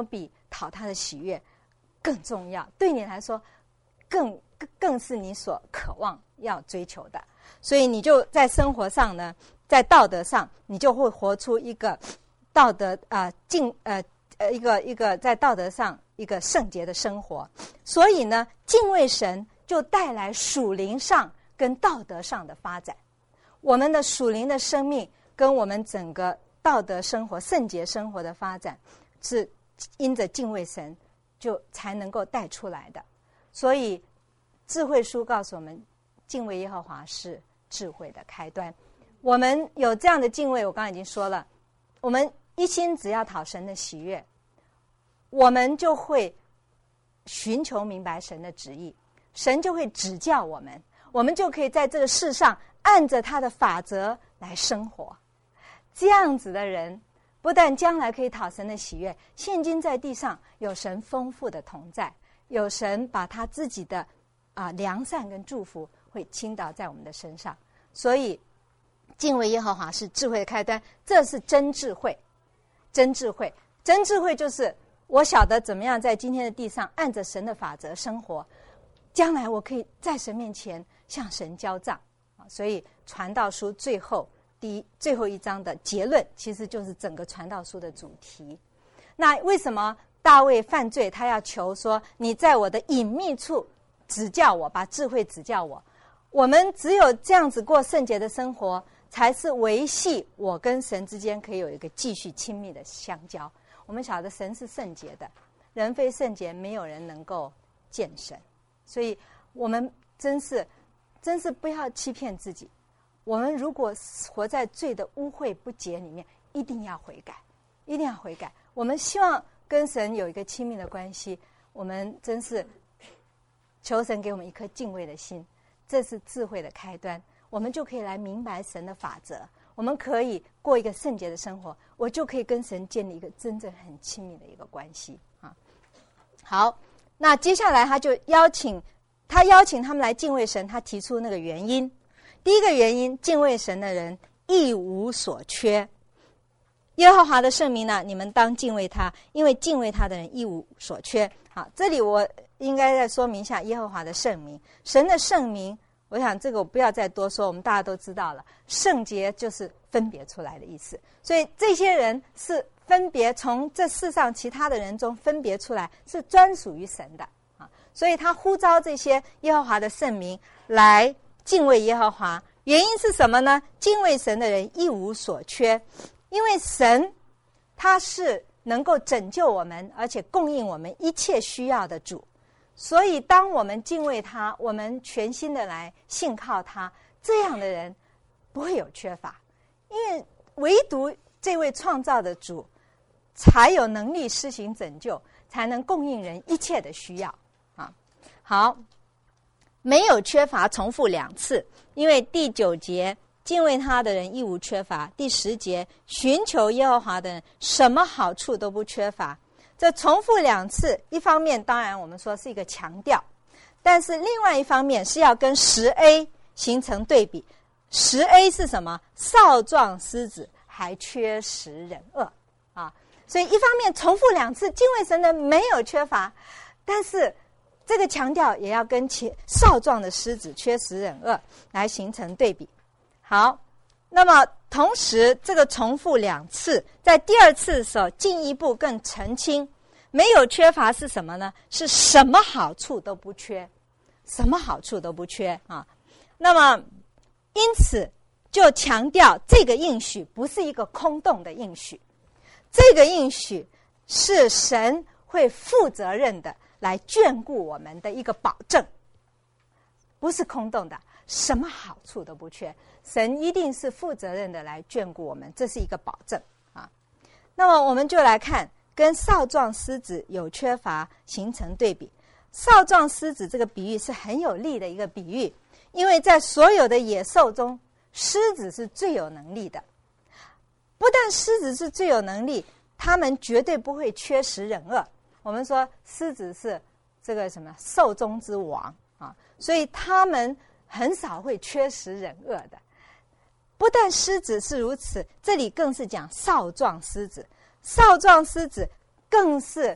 讨他的喜悦更重要，对你来说更更更是你所渴望要追求的。所以你就在生活上呢，在道德上，你就会活出一个道德啊、呃、敬呃呃一个一个在道德上一个圣洁的生活。所以呢，敬畏神就带来属灵上跟道德上的发展。我们的属灵的生命跟我们整个道德生活、圣洁生活的发展，是因着敬畏神就才能够带出来的。所以智慧书告诉我们，敬畏耶和华是智慧的开端。我们有这样的敬畏，我刚才已经说了，我们一心只要讨神的喜悦，我们就会寻求明白神的旨意，神就会指教我们，我们就可以在这个世上按着他的法则来生活。这样子的人不但将来可以讨神的喜悦，现今在地上有神丰富的同在，有神把他自己的啊良善跟祝福会倾倒在我们的身上。所以敬畏耶和华是智慧的开端，这是真智慧。真智慧真智慧就是我晓得怎么样在今天的地上按着神的法则生活，将来我可以在神面前向神交账。所以传道书最后第一最后一章的结论其实就是整个传道书的主题。那为什么大卫犯罪，他要求说你在我的隐秘处指教我，把智慧指教我？我们只有这样子过圣洁的生活，才是维系我跟神之间可以有一个继续亲密的相交。我们晓得神是圣洁的，人非圣洁，没有人能够见神。所以我们真是真是不要欺骗自己，我们如果活在罪的污秽不洁里面，一定要悔改，一定要悔改。我们希望跟神有一个亲密的关系，我们真是求神给我们一颗敬畏的心，这是智慧的开端。我们就可以来明白神的法则，我们可以过一个圣洁的生活，我就可以跟神建立一个真正很亲密的一个关系啊。好，那接下来他就邀请他邀请他们来敬畏神，他提出那个原因。第一个原因，敬畏神的人一无所缺。耶和华的圣名呢，你们当敬畏他，因为敬畏他的人一无所缺。好，这里我应该再说明一下耶和华的圣名。神的圣名，我想这个我不要再多说，我们大家都知道了。圣洁就是分别出来的意思，所以这些人是分别从这世上其他的人中分别出来，是专属于神的啊。所以他呼召这些耶和华的圣名来敬畏耶和华，原因是什么呢？敬畏神的人一无所缺，因为神他是能够拯救我们，而且供应我们一切需要的主。所以当我们敬畏他，我们全心的来信靠他，这样的人不会有缺乏，因为唯独这位创造的主才有能力施行拯救，才能供应人一切的需要啊。好，没有缺乏重复两次，因为第九节敬畏他的人一无缺乏，第十节寻求耶和华的人什么好处都不缺乏。这重复两次，一方面当然我们说是一个强调，但是另外一方面是要跟十 A 形成对比。十 A 是什么？少壮狮子还缺食忍饿啊！所以一方面重复两次，敬畏神的没有缺乏，但是这个强调也要跟其少壮的狮子缺食忍饿来形成对比。好，那么同时这个重复两次，在第二次的时候进一步更澄清，没有缺乏是什么呢？是什么好处都不缺，什么好处都不缺啊！那么因此就强调这个应许不是一个空洞的应许，这个应许是神会负责任的来眷顾我们的一个保证，不是空洞的，什么好处都不缺，神一定是负责任的来眷顾我们，这是一个保证啊。那么我们就来看跟少壮狮子有缺乏形成对比。少壮狮子这个比喻是很有力的一个比喻，因为在所有的野兽中，狮子是最有能力的。不但狮子是最有能力，他们绝对不会缺食忍饿。我们说狮子是这个什么兽中之王啊，所以他们很少会缺食忍饿的。不但狮子是如此，这里更是讲少壮狮子，少壮狮子更是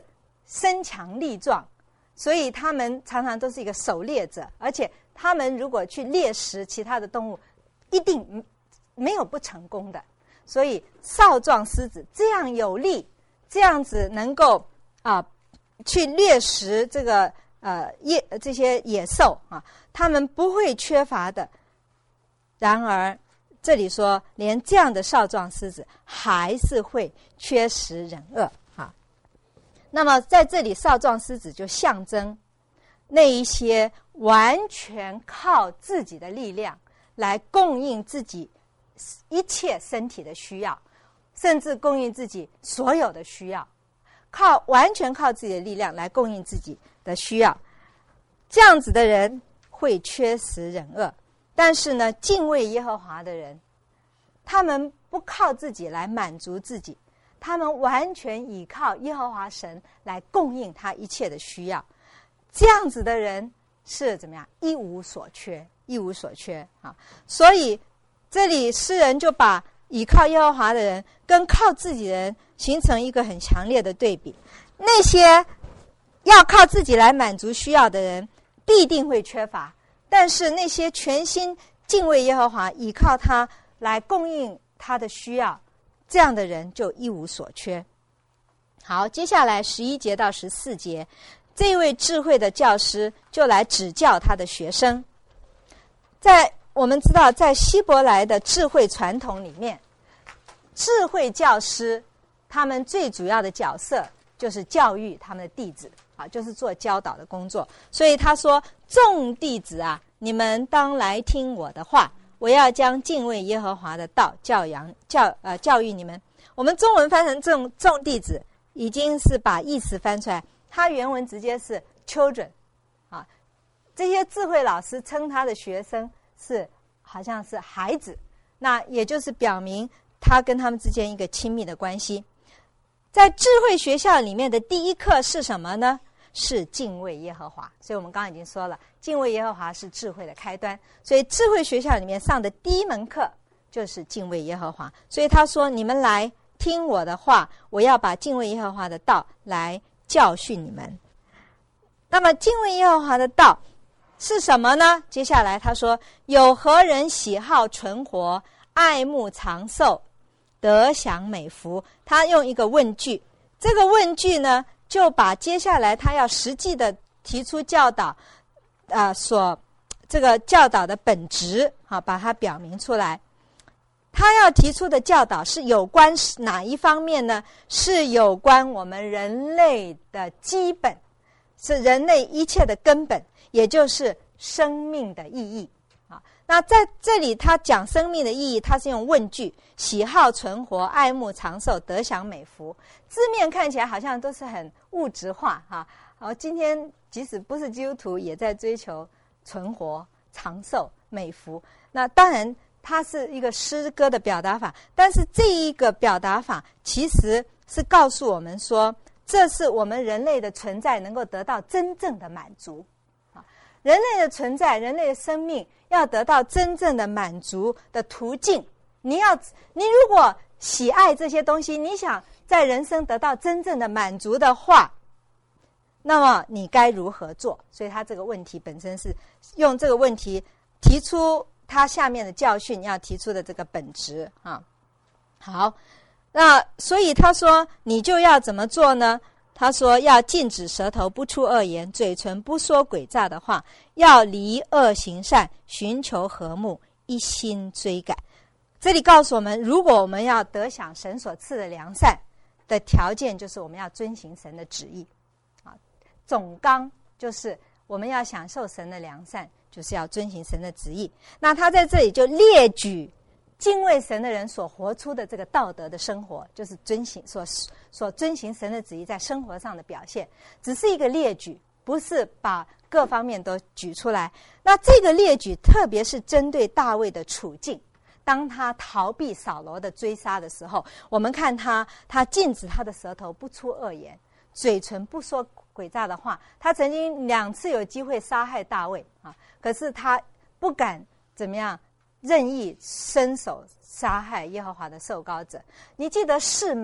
身强力壮，所以他们常常都是一个狩猎者，而且他们如果去猎食其他的动物，一定没有不成功的。所以少壮狮子这样有力，这样子能够啊、呃、去猎食这个呃野这些野兽啊，他们不会缺乏的。然而这里说，连这样的少壮狮子还是会缺食忍饿啊。那么在这里，少壮狮子就象征那一些完全靠自己的力量来供应自己一切身体的需要，甚至供应自己所有的需要，靠完全靠自己的力量来供应自己的需要。这样子的人会缺食忍饿。但是呢，敬畏耶和华的人，他们不靠自己来满足自己，他们完全倚靠耶和华神来供应他一切的需要。这样子的人是怎么样？一无所缺，一无所缺啊！所以这里诗人就把倚靠耶和华的人跟靠自己的人形成一个很强烈的对比。那些要靠自己来满足需要的人必定会缺乏，但是那些全心敬畏耶和华，倚靠他来供应他的需要，这样的人就一无所缺。好，接下来十一节到十四节，这位智慧的教师就来指教他的学生。在我们知道，在希伯来的智慧传统里面，智慧教师他们最主要的角色就是教育他们的弟子啊，就是做教导的工作。所以他说，众弟子啊，你们当来听我的话，我要将敬畏耶和华的道教养教呃教育你们。我们中文翻成众众弟子，已经是把意思翻出来，他原文直接是 children 啊。这些智慧老师称他的学生是好像是孩子，那也就是表明他跟他们之间一个亲密的关系。在智慧学校里面的第一课是什么呢？是敬畏耶和华。所以我们刚刚已经说了，敬畏耶和华是智慧的开端，所以智慧学校里面上的第一门课就是敬畏耶和华。所以他说，你们来听我的话，我要把敬畏耶和华的道来教训你们。那么敬畏耶和华的道是什么呢？接下来他说，有何人喜好存活，爱慕长寿，得享美福？他用一个问句，这个问句呢，就把接下来他要实际的提出教导啊、呃，所这个教导的本质啊，把它表明出来。他要提出的教导是有关哪一方面呢？是有关我们人类的基本，是人类一切的根本，也就是生命的意义啊。那在这里他讲生命的意义，他是用问句，喜好存活，爱慕长寿，得享美福。字面看起来好像都是很物质化哈。好，今天即使不是基督徒，也在追求存活、长寿、美福。那当然它是一个诗歌的表达法，但是这一个表达法其实是告诉我们说，这是我们人类的存在能够得到真正的满足啊！人类的存在，人类的生命要得到真正的满足的途径，你要你如果喜爱这些东西，你想在人生得到真正的满足的话，那么你该如何做？所以他这个问题本身是用这个问题提出他下面的教训要提出的这个本质啊。好，那所以他说你就要怎么做呢？他说要禁止舌头不出恶言，嘴唇不说诡诈的话，要离恶行善，寻求和睦，一心追赶。这里告诉我们，如果我们要得享神所赐的良善的条件，就是我们要遵行神的旨意啊。总纲就是我们要享受神的良善，就是要遵行神的旨意。那他在这里就列举敬畏神的人所活出的这个道德的生活，就是遵行所所遵行神的旨意在生活上的表现，只是一个列举，不是把各方面都举出来。那这个列举特别是针对大卫的处境，当他逃避扫罗的追杀的时候，我们看他他禁止他的舌头不出恶言，嘴唇不说诡诈的话。他曾经两次有机会杀害大卫啊，可是他不敢怎么样任意伸手杀害耶和华的受膏者。你记得示每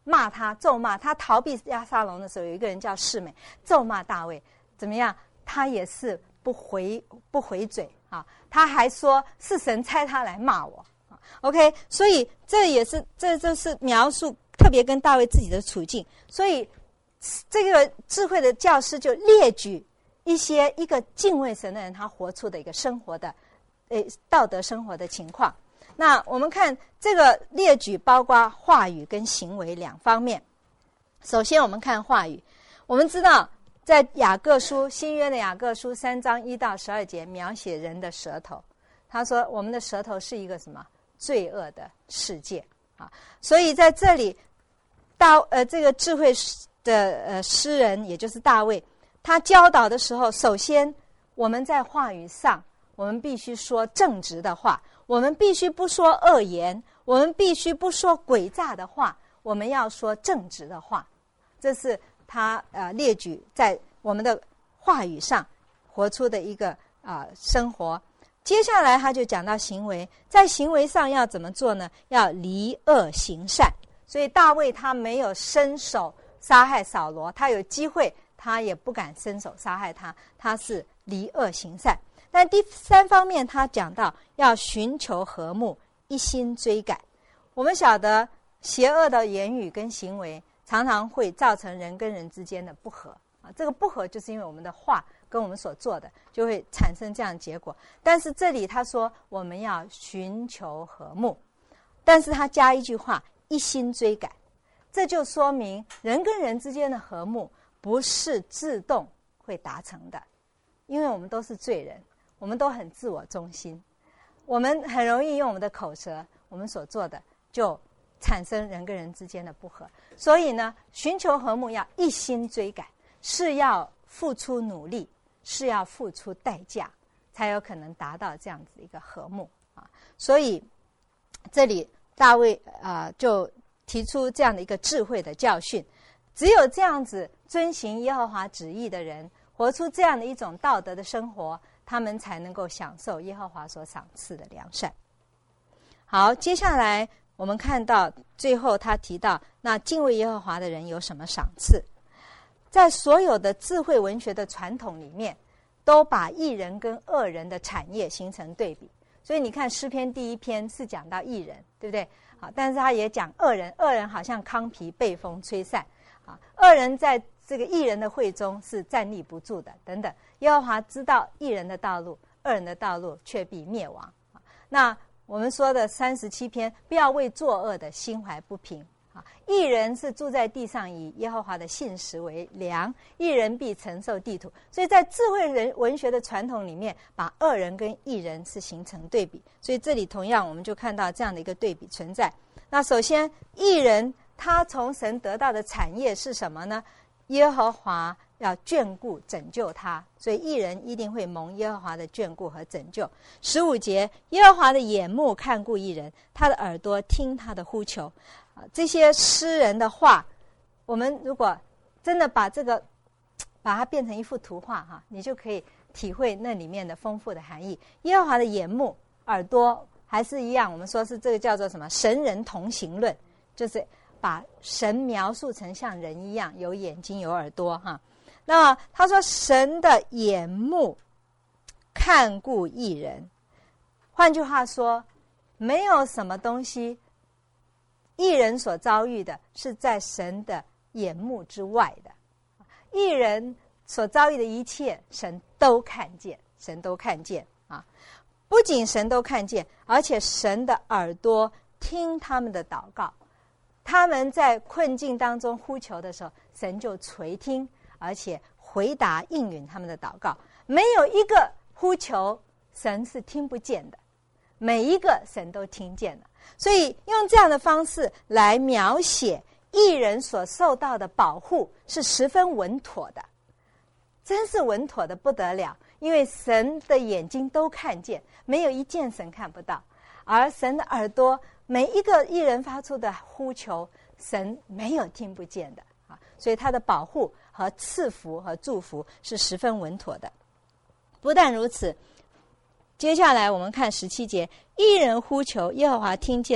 骂他，咒骂他。逃避押沙龙的时候，有一个人叫示每，咒骂大卫，怎么样？他也是不回不回嘴啊，他还说是神差他来骂我。OK， 所以这也是这就是描述特别跟大卫自己的处境。所以这个智慧的教师就列举一些一个敬畏神的人他活出的一个生活的呃道德生活的情况。那我们看这个列举包括话语跟行为两方面。首先我们看话语，我们知道在雅各书新约的雅各书三章一到十二节描写人的舌头，他说我们的舌头是一个什么罪恶的世界啊。所以在这里大呃这个智慧的呃诗人也就是大卫，他教导的时候，首先我们在话语上我们必须说正直的话，我们必须不说恶言，我们必须不说诡诈的话，我们要说正直的话。这是他呃列举在我们的话语上活出的一个啊、呃、生活。接下来他就讲到行为，在行为上要怎么做呢？要离恶行善。所以大卫他没有伸手杀害扫罗，他有机会他也不敢伸手杀害他，他是离恶行善。但第三方面他讲到要寻求和睦，一心追赶。我们晓得邪恶的言语跟行为常常会造成人跟人之间的不和啊，这个不和就是因为我们的话跟我们所做的就会产生这样的结果。但是这里他说我们要寻求和睦，但是他加一句话，一心追赶。这就说明人跟人之间的和睦不是自动会达成的，因为我们都是罪人，我们都很自我中心，我们很容易用我们的口舌，我们所做的就产生人跟人之间的不和。所以呢，寻求和睦要一心追赶，是要付出努力，是要付出代价，才有可能达到这样子一个和睦啊。所以这里大卫啊、呃、就提出这样的一个智慧的教训，只有这样子遵行耶和华旨意的人，活出这样的一种道德的生活，他们才能够享受耶和华所赏赐的良善。好，接下来我们看到最后他提到，那敬畏耶和华的人有什么赏赐？在所有的智慧文学的传统里面，都把义人跟恶人的产业形成对比。所以你看诗篇第一篇是讲到义人，对不对？好，但是他也讲恶人，恶人好像糠皮被风吹散啊，恶人在这个义人的会中是站立不住的等等。耶和华知道义人的道路，恶人的道路却必灭亡啊。那我们说的三十七篇，不要为作恶的心怀不平啊。义人是住在地上，以耶和华的信实为粮，义人必承受地土。所以在智慧人文学的传统里面，把恶人跟义人是形成对比。所以这里同样我们就看到这样的一个对比存在。那首先，义人他从神得到的产业是什么呢？耶和华要眷顾拯救他，所以义人一定会蒙耶和华的眷顾和拯救。十五节，耶和华的眼目看顾义人，他的耳朵听他的呼求。啊，这些诗人的话，我们如果真的把这个把它变成一幅图画哈，你就可以体会那里面的丰富的含义。耶和华的眼目、耳朵还是一样，我们说是这个叫做什么神人同行论，就是把神描述成像人一样，有眼睛有耳朵哈。那么他说神的眼目看顾义人，换句话说，没有什么东西义人所遭遇的是在神的眼目之外的。义人所遭遇的一切神都看见，神都看见啊！不仅神都看见，而且神的耳朵听他们的祷告，他们在困境当中呼求的时候，神就垂听，而且回答应允他们的祷告。没有一个呼求神是听不见的，每一个神都听见了。所以用这样的方式来描写义人所受到的保护是十分稳妥的，真是稳妥的不得了。因为神的眼睛都看见，没有一件神看不到，而神的耳朵每一个义人发出的呼求，神没有听不见的啊！所以他的保护和赐福和祝福是十分稳妥的。不但如此，接下来我们看十七节，义人呼求，耶和华听见了，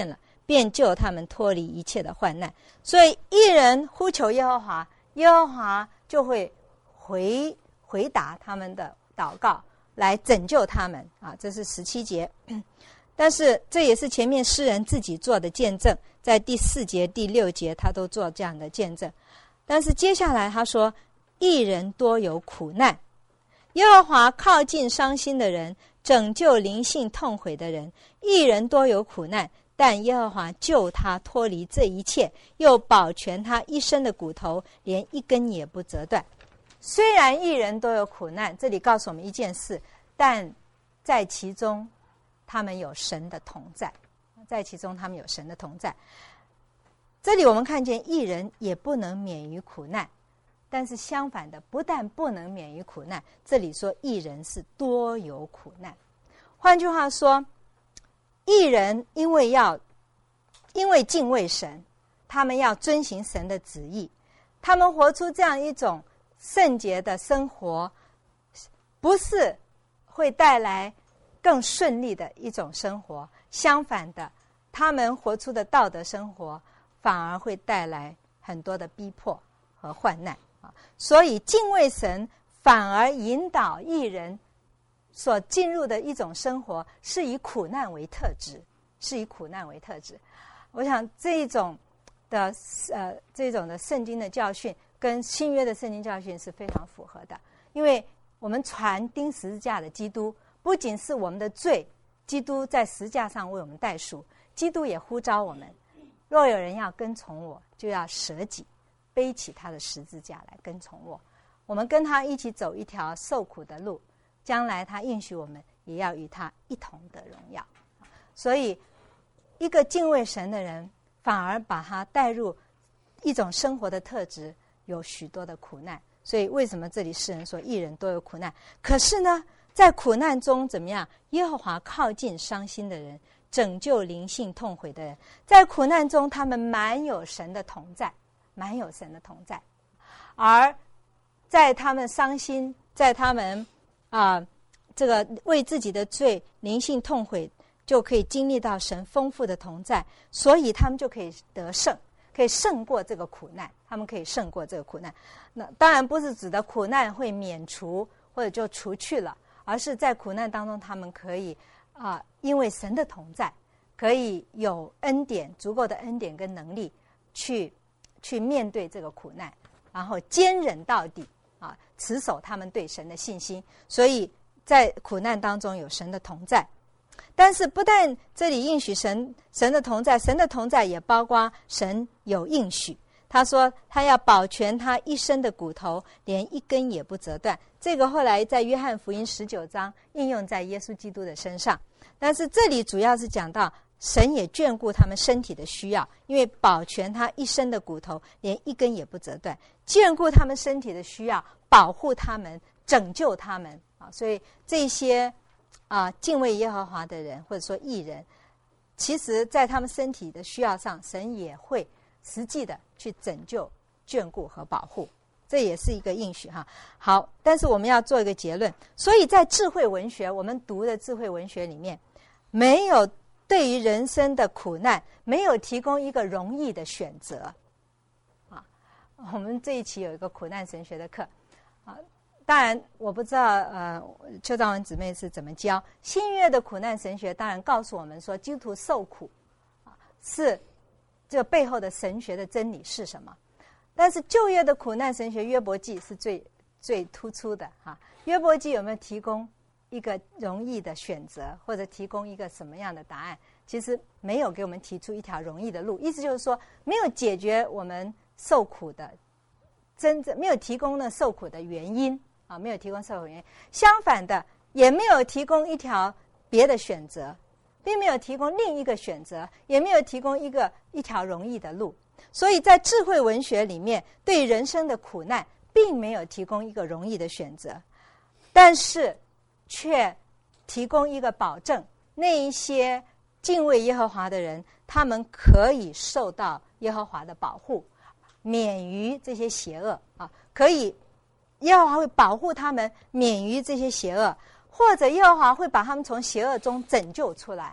便救他们脱离一切的患难。所以义人呼求耶和华，耶和华就会回回答他们的祷告，来拯救他们啊！这是十七节。但是这也是前面诗人自己做的见证，在第四节、第六节他都做这样的见证。但是接下来他说，义人多有苦难，耶和华靠近伤心的人，拯救灵性痛悔的人。义人多有苦难，但耶和华救他脱离这一切，又保全他一生的骨头，连一根也不折断。虽然义人都有苦难，这里告诉我们一件事，但在其中他们有神的同在，在其中他们有神的同在。这里我们看见义人也不能免于苦难，但是相反的，不但不能免于苦难，这里说义人是多有苦难。换句话说，义人因为要因为敬畏神，他们要遵行神的旨意，他们活出这样一种圣洁的生活，不是会带来更顺利的一种生活，相反的，他们活出的道德生活反而会带来很多的逼迫和患难啊！所以敬畏神反而引导义人所进入的一种生活是以苦难为特质，是以苦难为特质。我想这一种的呃这种的圣经的教训跟新约的圣经教训是非常符合的，因为我们传钉十字架的基督，不仅是我们的罪，基督在十字架上为我们代赎，基督也呼召我们，若有人要跟从我，就要舍己，背起他的十字架来跟从我。我们跟他一起走一条受苦的路，将来他应许我们也要与他一同的荣耀。所以一个敬畏神的人，反而把他带入一种生活的特质，有许多的苦难。所以为什么这里诗人说义人都有苦难？可是呢，在苦难中怎么样？耶和华靠近伤心的人，拯救灵性痛悔的人。在苦难中，他们满有神的同在，满有神的同在。而在他们伤心，在他们啊、呃、这个为自己的罪灵性痛悔，就可以经历到神丰富的同在，所以他们就可以得胜，可以胜过这个苦难。他们可以胜过这个苦难。那当然不是指的苦难会免除或者就除去了，而是在苦难当中，他们可以啊、呃，因为神的同在，可以有恩典，足够的恩典跟能力去去面对这个苦难，然后坚忍到底啊，持守他们对神的信心。所以在苦难当中有神的同在。但是不但这里应许神神的同在，神的同在也包括神有应许。他说他要保全他一生的骨头，连一根也不折断。这个后来在约翰福音十九章应用在耶稣基督的身上。但是这里主要是讲到神也眷顾他们身体的需要，因为保全他一生的骨头，连一根也不折断，眷顾他们身体的需要，保护他们，拯救他们啊！所以这些啊敬畏耶和华的人，或者说义人，其实在他们身体的需要上，神也会实际的去拯救、眷顾和保护，这也是一个应许哈。好，但是我们要做一个结论，所以在智慧文学，我们读的智慧文学里面，没有对于人生的苦难，没有提供一个容易的选择啊。我们这一期有一个苦难神学的课啊，当然我不知道呃邱兆文姊妹是怎么教新约的苦难神学，当然告诉我们说，基督徒受苦啊是这背后的神学的真理是什么？但是旧约的苦难神学约伯记是最最突出的哈。约伯记有没有提供一个容易的选择，或者提供一个什么样的答案？其实没有给我们提出一条容易的路，意思就是说，没有解决我们受苦的真正，没有提供了受苦的原因啊，没有提供受苦原因。相反的，也没有提供一条别的选择。并没有提供另一个选择，也没有提供一个一条容易的路。所以在智慧文学里面，对人生的苦难并没有提供一个容易的选择，但是却提供一个保证，那一些敬畏耶和华的人，他们可以受到耶和华的保护，免于这些邪恶啊，可以耶和华会保护他们免于这些邪恶，或者耶和华会把他们从邪恶中拯救出来，会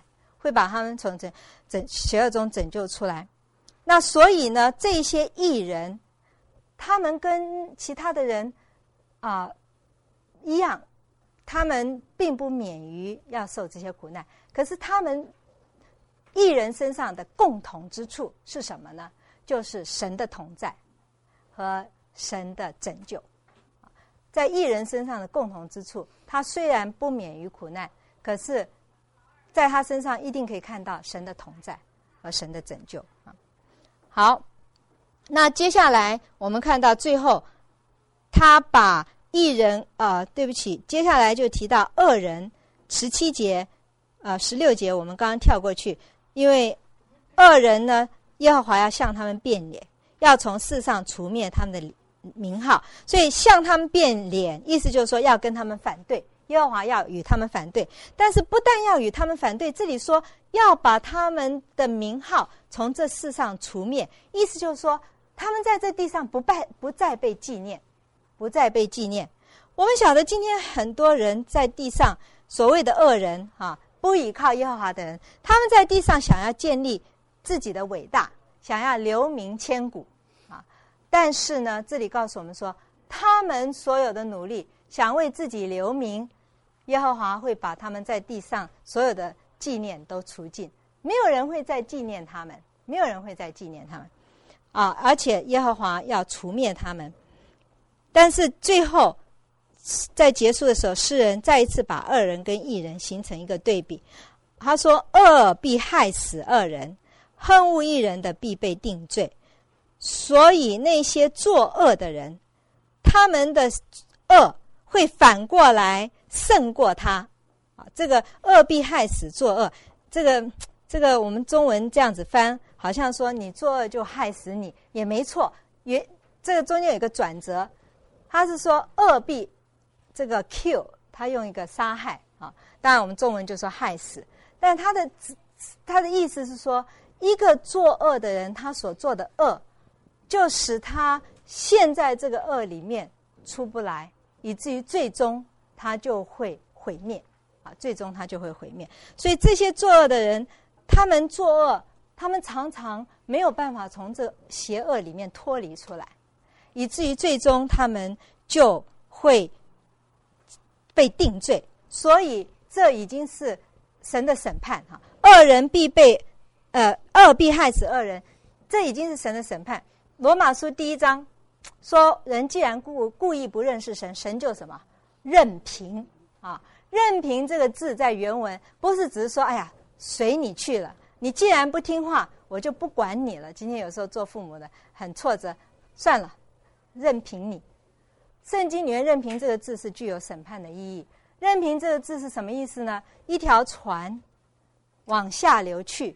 会把他们从整整邪恶中拯救出来。那所以呢，这些义人，他们跟其他的人啊、呃、一样，他们并不免于要受这些苦难。可是他们义人身上的共同之处是什么呢？就是神的同在和神的拯救。在义人身上的共同之处，他虽然不免于苦难，可是在他身上一定可以看到神的同在和神的拯救。好，那接下来我们看到最后，他把义人呃，对不起，接下来就提到恶人，十七节呃十六节我们刚刚跳过去，因为恶人呢，耶和华要向他们变脸，要从世上除灭他们的名号，所以向他们变脸，意思就是说要跟他们反对，耶和华要与他们反对。但是不但要与他们反对，这里说要把他们的名号从这世上除灭，意思就是说他们在这地上不拜不再被纪念，不再被纪念。我们晓得今天很多人在地上，所谓的恶人啊，不倚靠耶和华的人，他们在地上想要建立自己的伟大，想要留名千古啊。但是呢，这里告诉我们说，他们所有的努力想为自己留名，耶和华会把他们在地上所有的纪念都除尽，没有人会再纪念他们，没有人会再纪念他们啊！而且耶和华要除灭他们。但是最后在结束的时候，诗人再一次把恶人跟义人形成一个对比。他说：恶必害死恶人，恨恶义人的必被定罪。所以那些作恶的人，他们的恶会反过来胜过他啊！这个恶必害死作恶，这个这个我们中文这样子翻，好像说你作恶就害死你，也没错。也这个中间有一个转折，他是说恶必这个 kill， 他用一个杀害啊，当然我们中文就说害死，但他的他的意思是说，一个作恶的人，他所做的恶，就使他陷在这个恶里面出不来，以至于最终他就会毁灭啊！最终他就会毁灭。所以这些作恶的人，他们作恶，他们常常没有办法从这邪恶里面脱离出来，以至于最终他们就会被定罪。所以这已经是神的审判哈！恶人必被呃恶必害死恶人，这已经是神的审判。罗马书第一章说，人既然故故意不认识神，神就什么任凭啊？任凭这个字在原文不是只是说，哎呀，随你去了，你既然不听话，我就不管你了。今天有时候做父母的很挫折，算了，任凭你。圣经里面任凭这个字是具有审判的意义。任凭这个字是什么意思呢？一条船往下流去，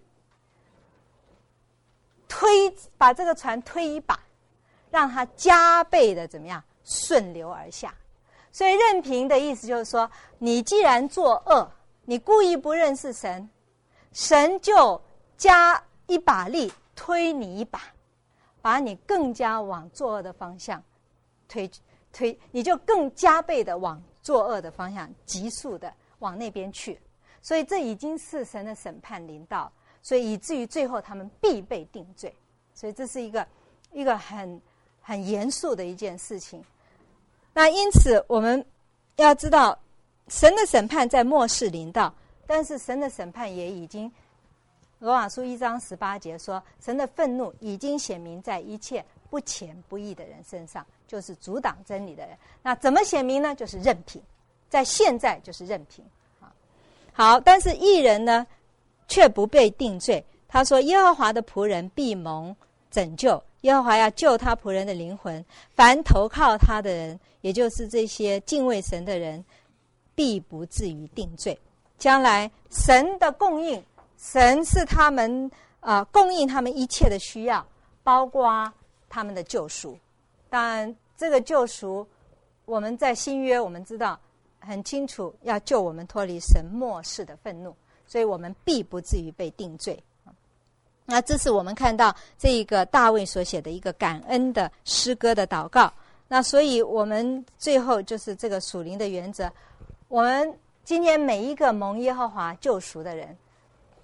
推把这个船推一把，让它加倍的怎么样顺流而下。所以任凭的意思就是说，你既然作恶，你故意不认识神，神就加一把力推你一把，把你更加往作恶的方向推推，你就更加倍的往作恶的方向急速的往那边去。所以这已经是神的审判临到，所以以至于最后他们必被定罪。所以这是一个一个很很严肃的一件事情。那因此我们要知道，神的审判在末世临到，但是神的审判也已经，罗马书一章十八节说，神的愤怒已经显明在一切不虔不义的人身上，就是阻挡真理的人。那怎么显明呢？就是任凭，在现在就是任凭。好，但是义人呢，却不被定罪。他说：耶和华的仆人必蒙拯救，耶和华要救他仆人的灵魂。凡投靠他的人，也就是这些敬畏神的人，必不至于定罪。将来神的供应，神是他们啊、呃、供应他们一切的需要，包括他们的救赎。当然，这个救赎，我们在新约我们知道很清楚，要救我们脱离神末世的愤怒，所以我们必不至于被定罪。那这是我们看到这一个大卫所写的一个感恩的诗歌的祷告。那所以我们最后就是这个属灵的原则，我们今天每一个蒙耶和华救赎的人，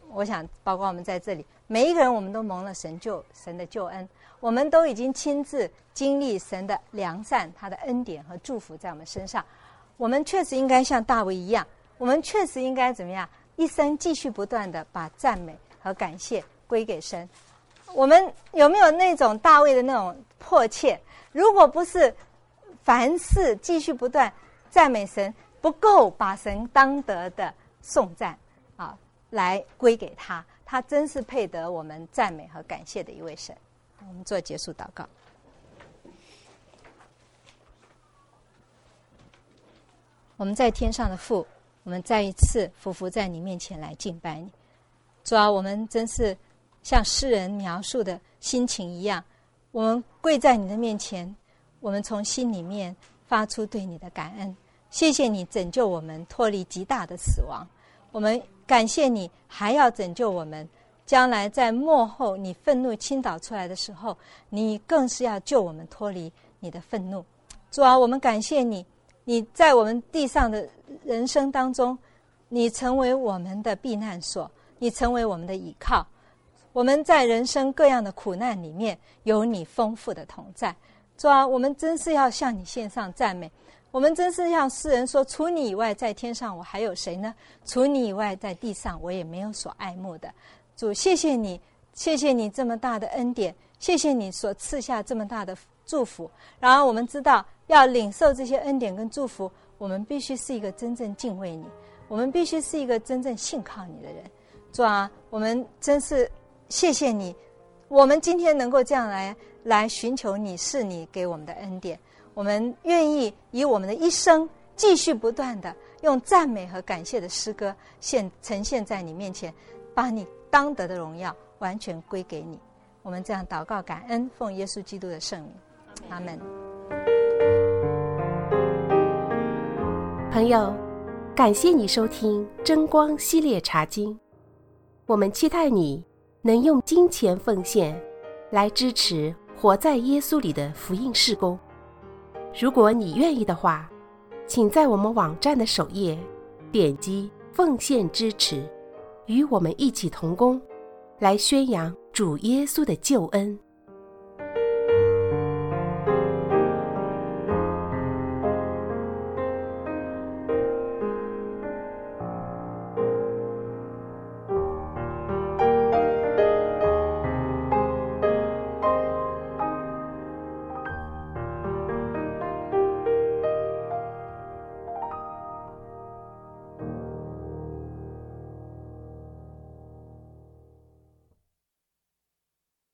我想包括我们在这里每一个人，我们都蒙了神救神的救恩，我们都已经亲自经历神的良善，他的恩典和祝福在我们身上。我们确实应该像大卫一样，我们确实应该怎么样，一生继续不断的把赞美和感谢归给神。我们有没有那种大卫的那种迫切？如果不是凡事继续不断赞美神，不够把神当得的颂赞啊来归给他，他真是配得我们赞美和感谢的一位神。我们做结束祷告。我们在天上的父，我们再一次匍匐在你面前来敬拜你。主啊，我们真是像诗人描述的心情一样，我们跪在你的面前，我们从心里面发出对你的感恩。谢谢你拯救我们脱离极大的死亡，我们感谢你还要拯救我们，将来在末后你愤怒倾倒出来的时候，你更是要救我们脱离你的愤怒。主啊，我们感谢你，你在我们地上的人生当中，你成为我们的避难所，你成为我们的倚靠。我们在人生各样的苦难里面有你丰富的同在。主啊，我们真是要向你献上赞美，我们真是像诗人说，除你以外在天上我还有谁呢？除你以外在地上我也没有所爱慕的。主，谢谢你，谢谢你这么大的恩典，谢谢你所赐下这么大的祝福。然而我们知道要领受这些恩典跟祝福，我们必须是一个真正敬畏你，我们必须是一个真正信靠你的人。主啊，我们真是谢谢你，我们今天能够这样来来寻求你，是你给我们的恩典。我们愿意以我们的一生继续不断的用赞美和感谢的诗歌现呈现在你面前，把你当得的荣耀完全归给你。我们这样祷告感恩，奉耶稣基督的圣名，阿们。 朋友，感谢你收听真光系列查经，我们期待你能用金钱奉献来支持活在耶稣里的福音事工。如果你愿意的话，请在我们网站的首页点击奉献支持，与我们一起同工，来宣扬主耶稣的救恩。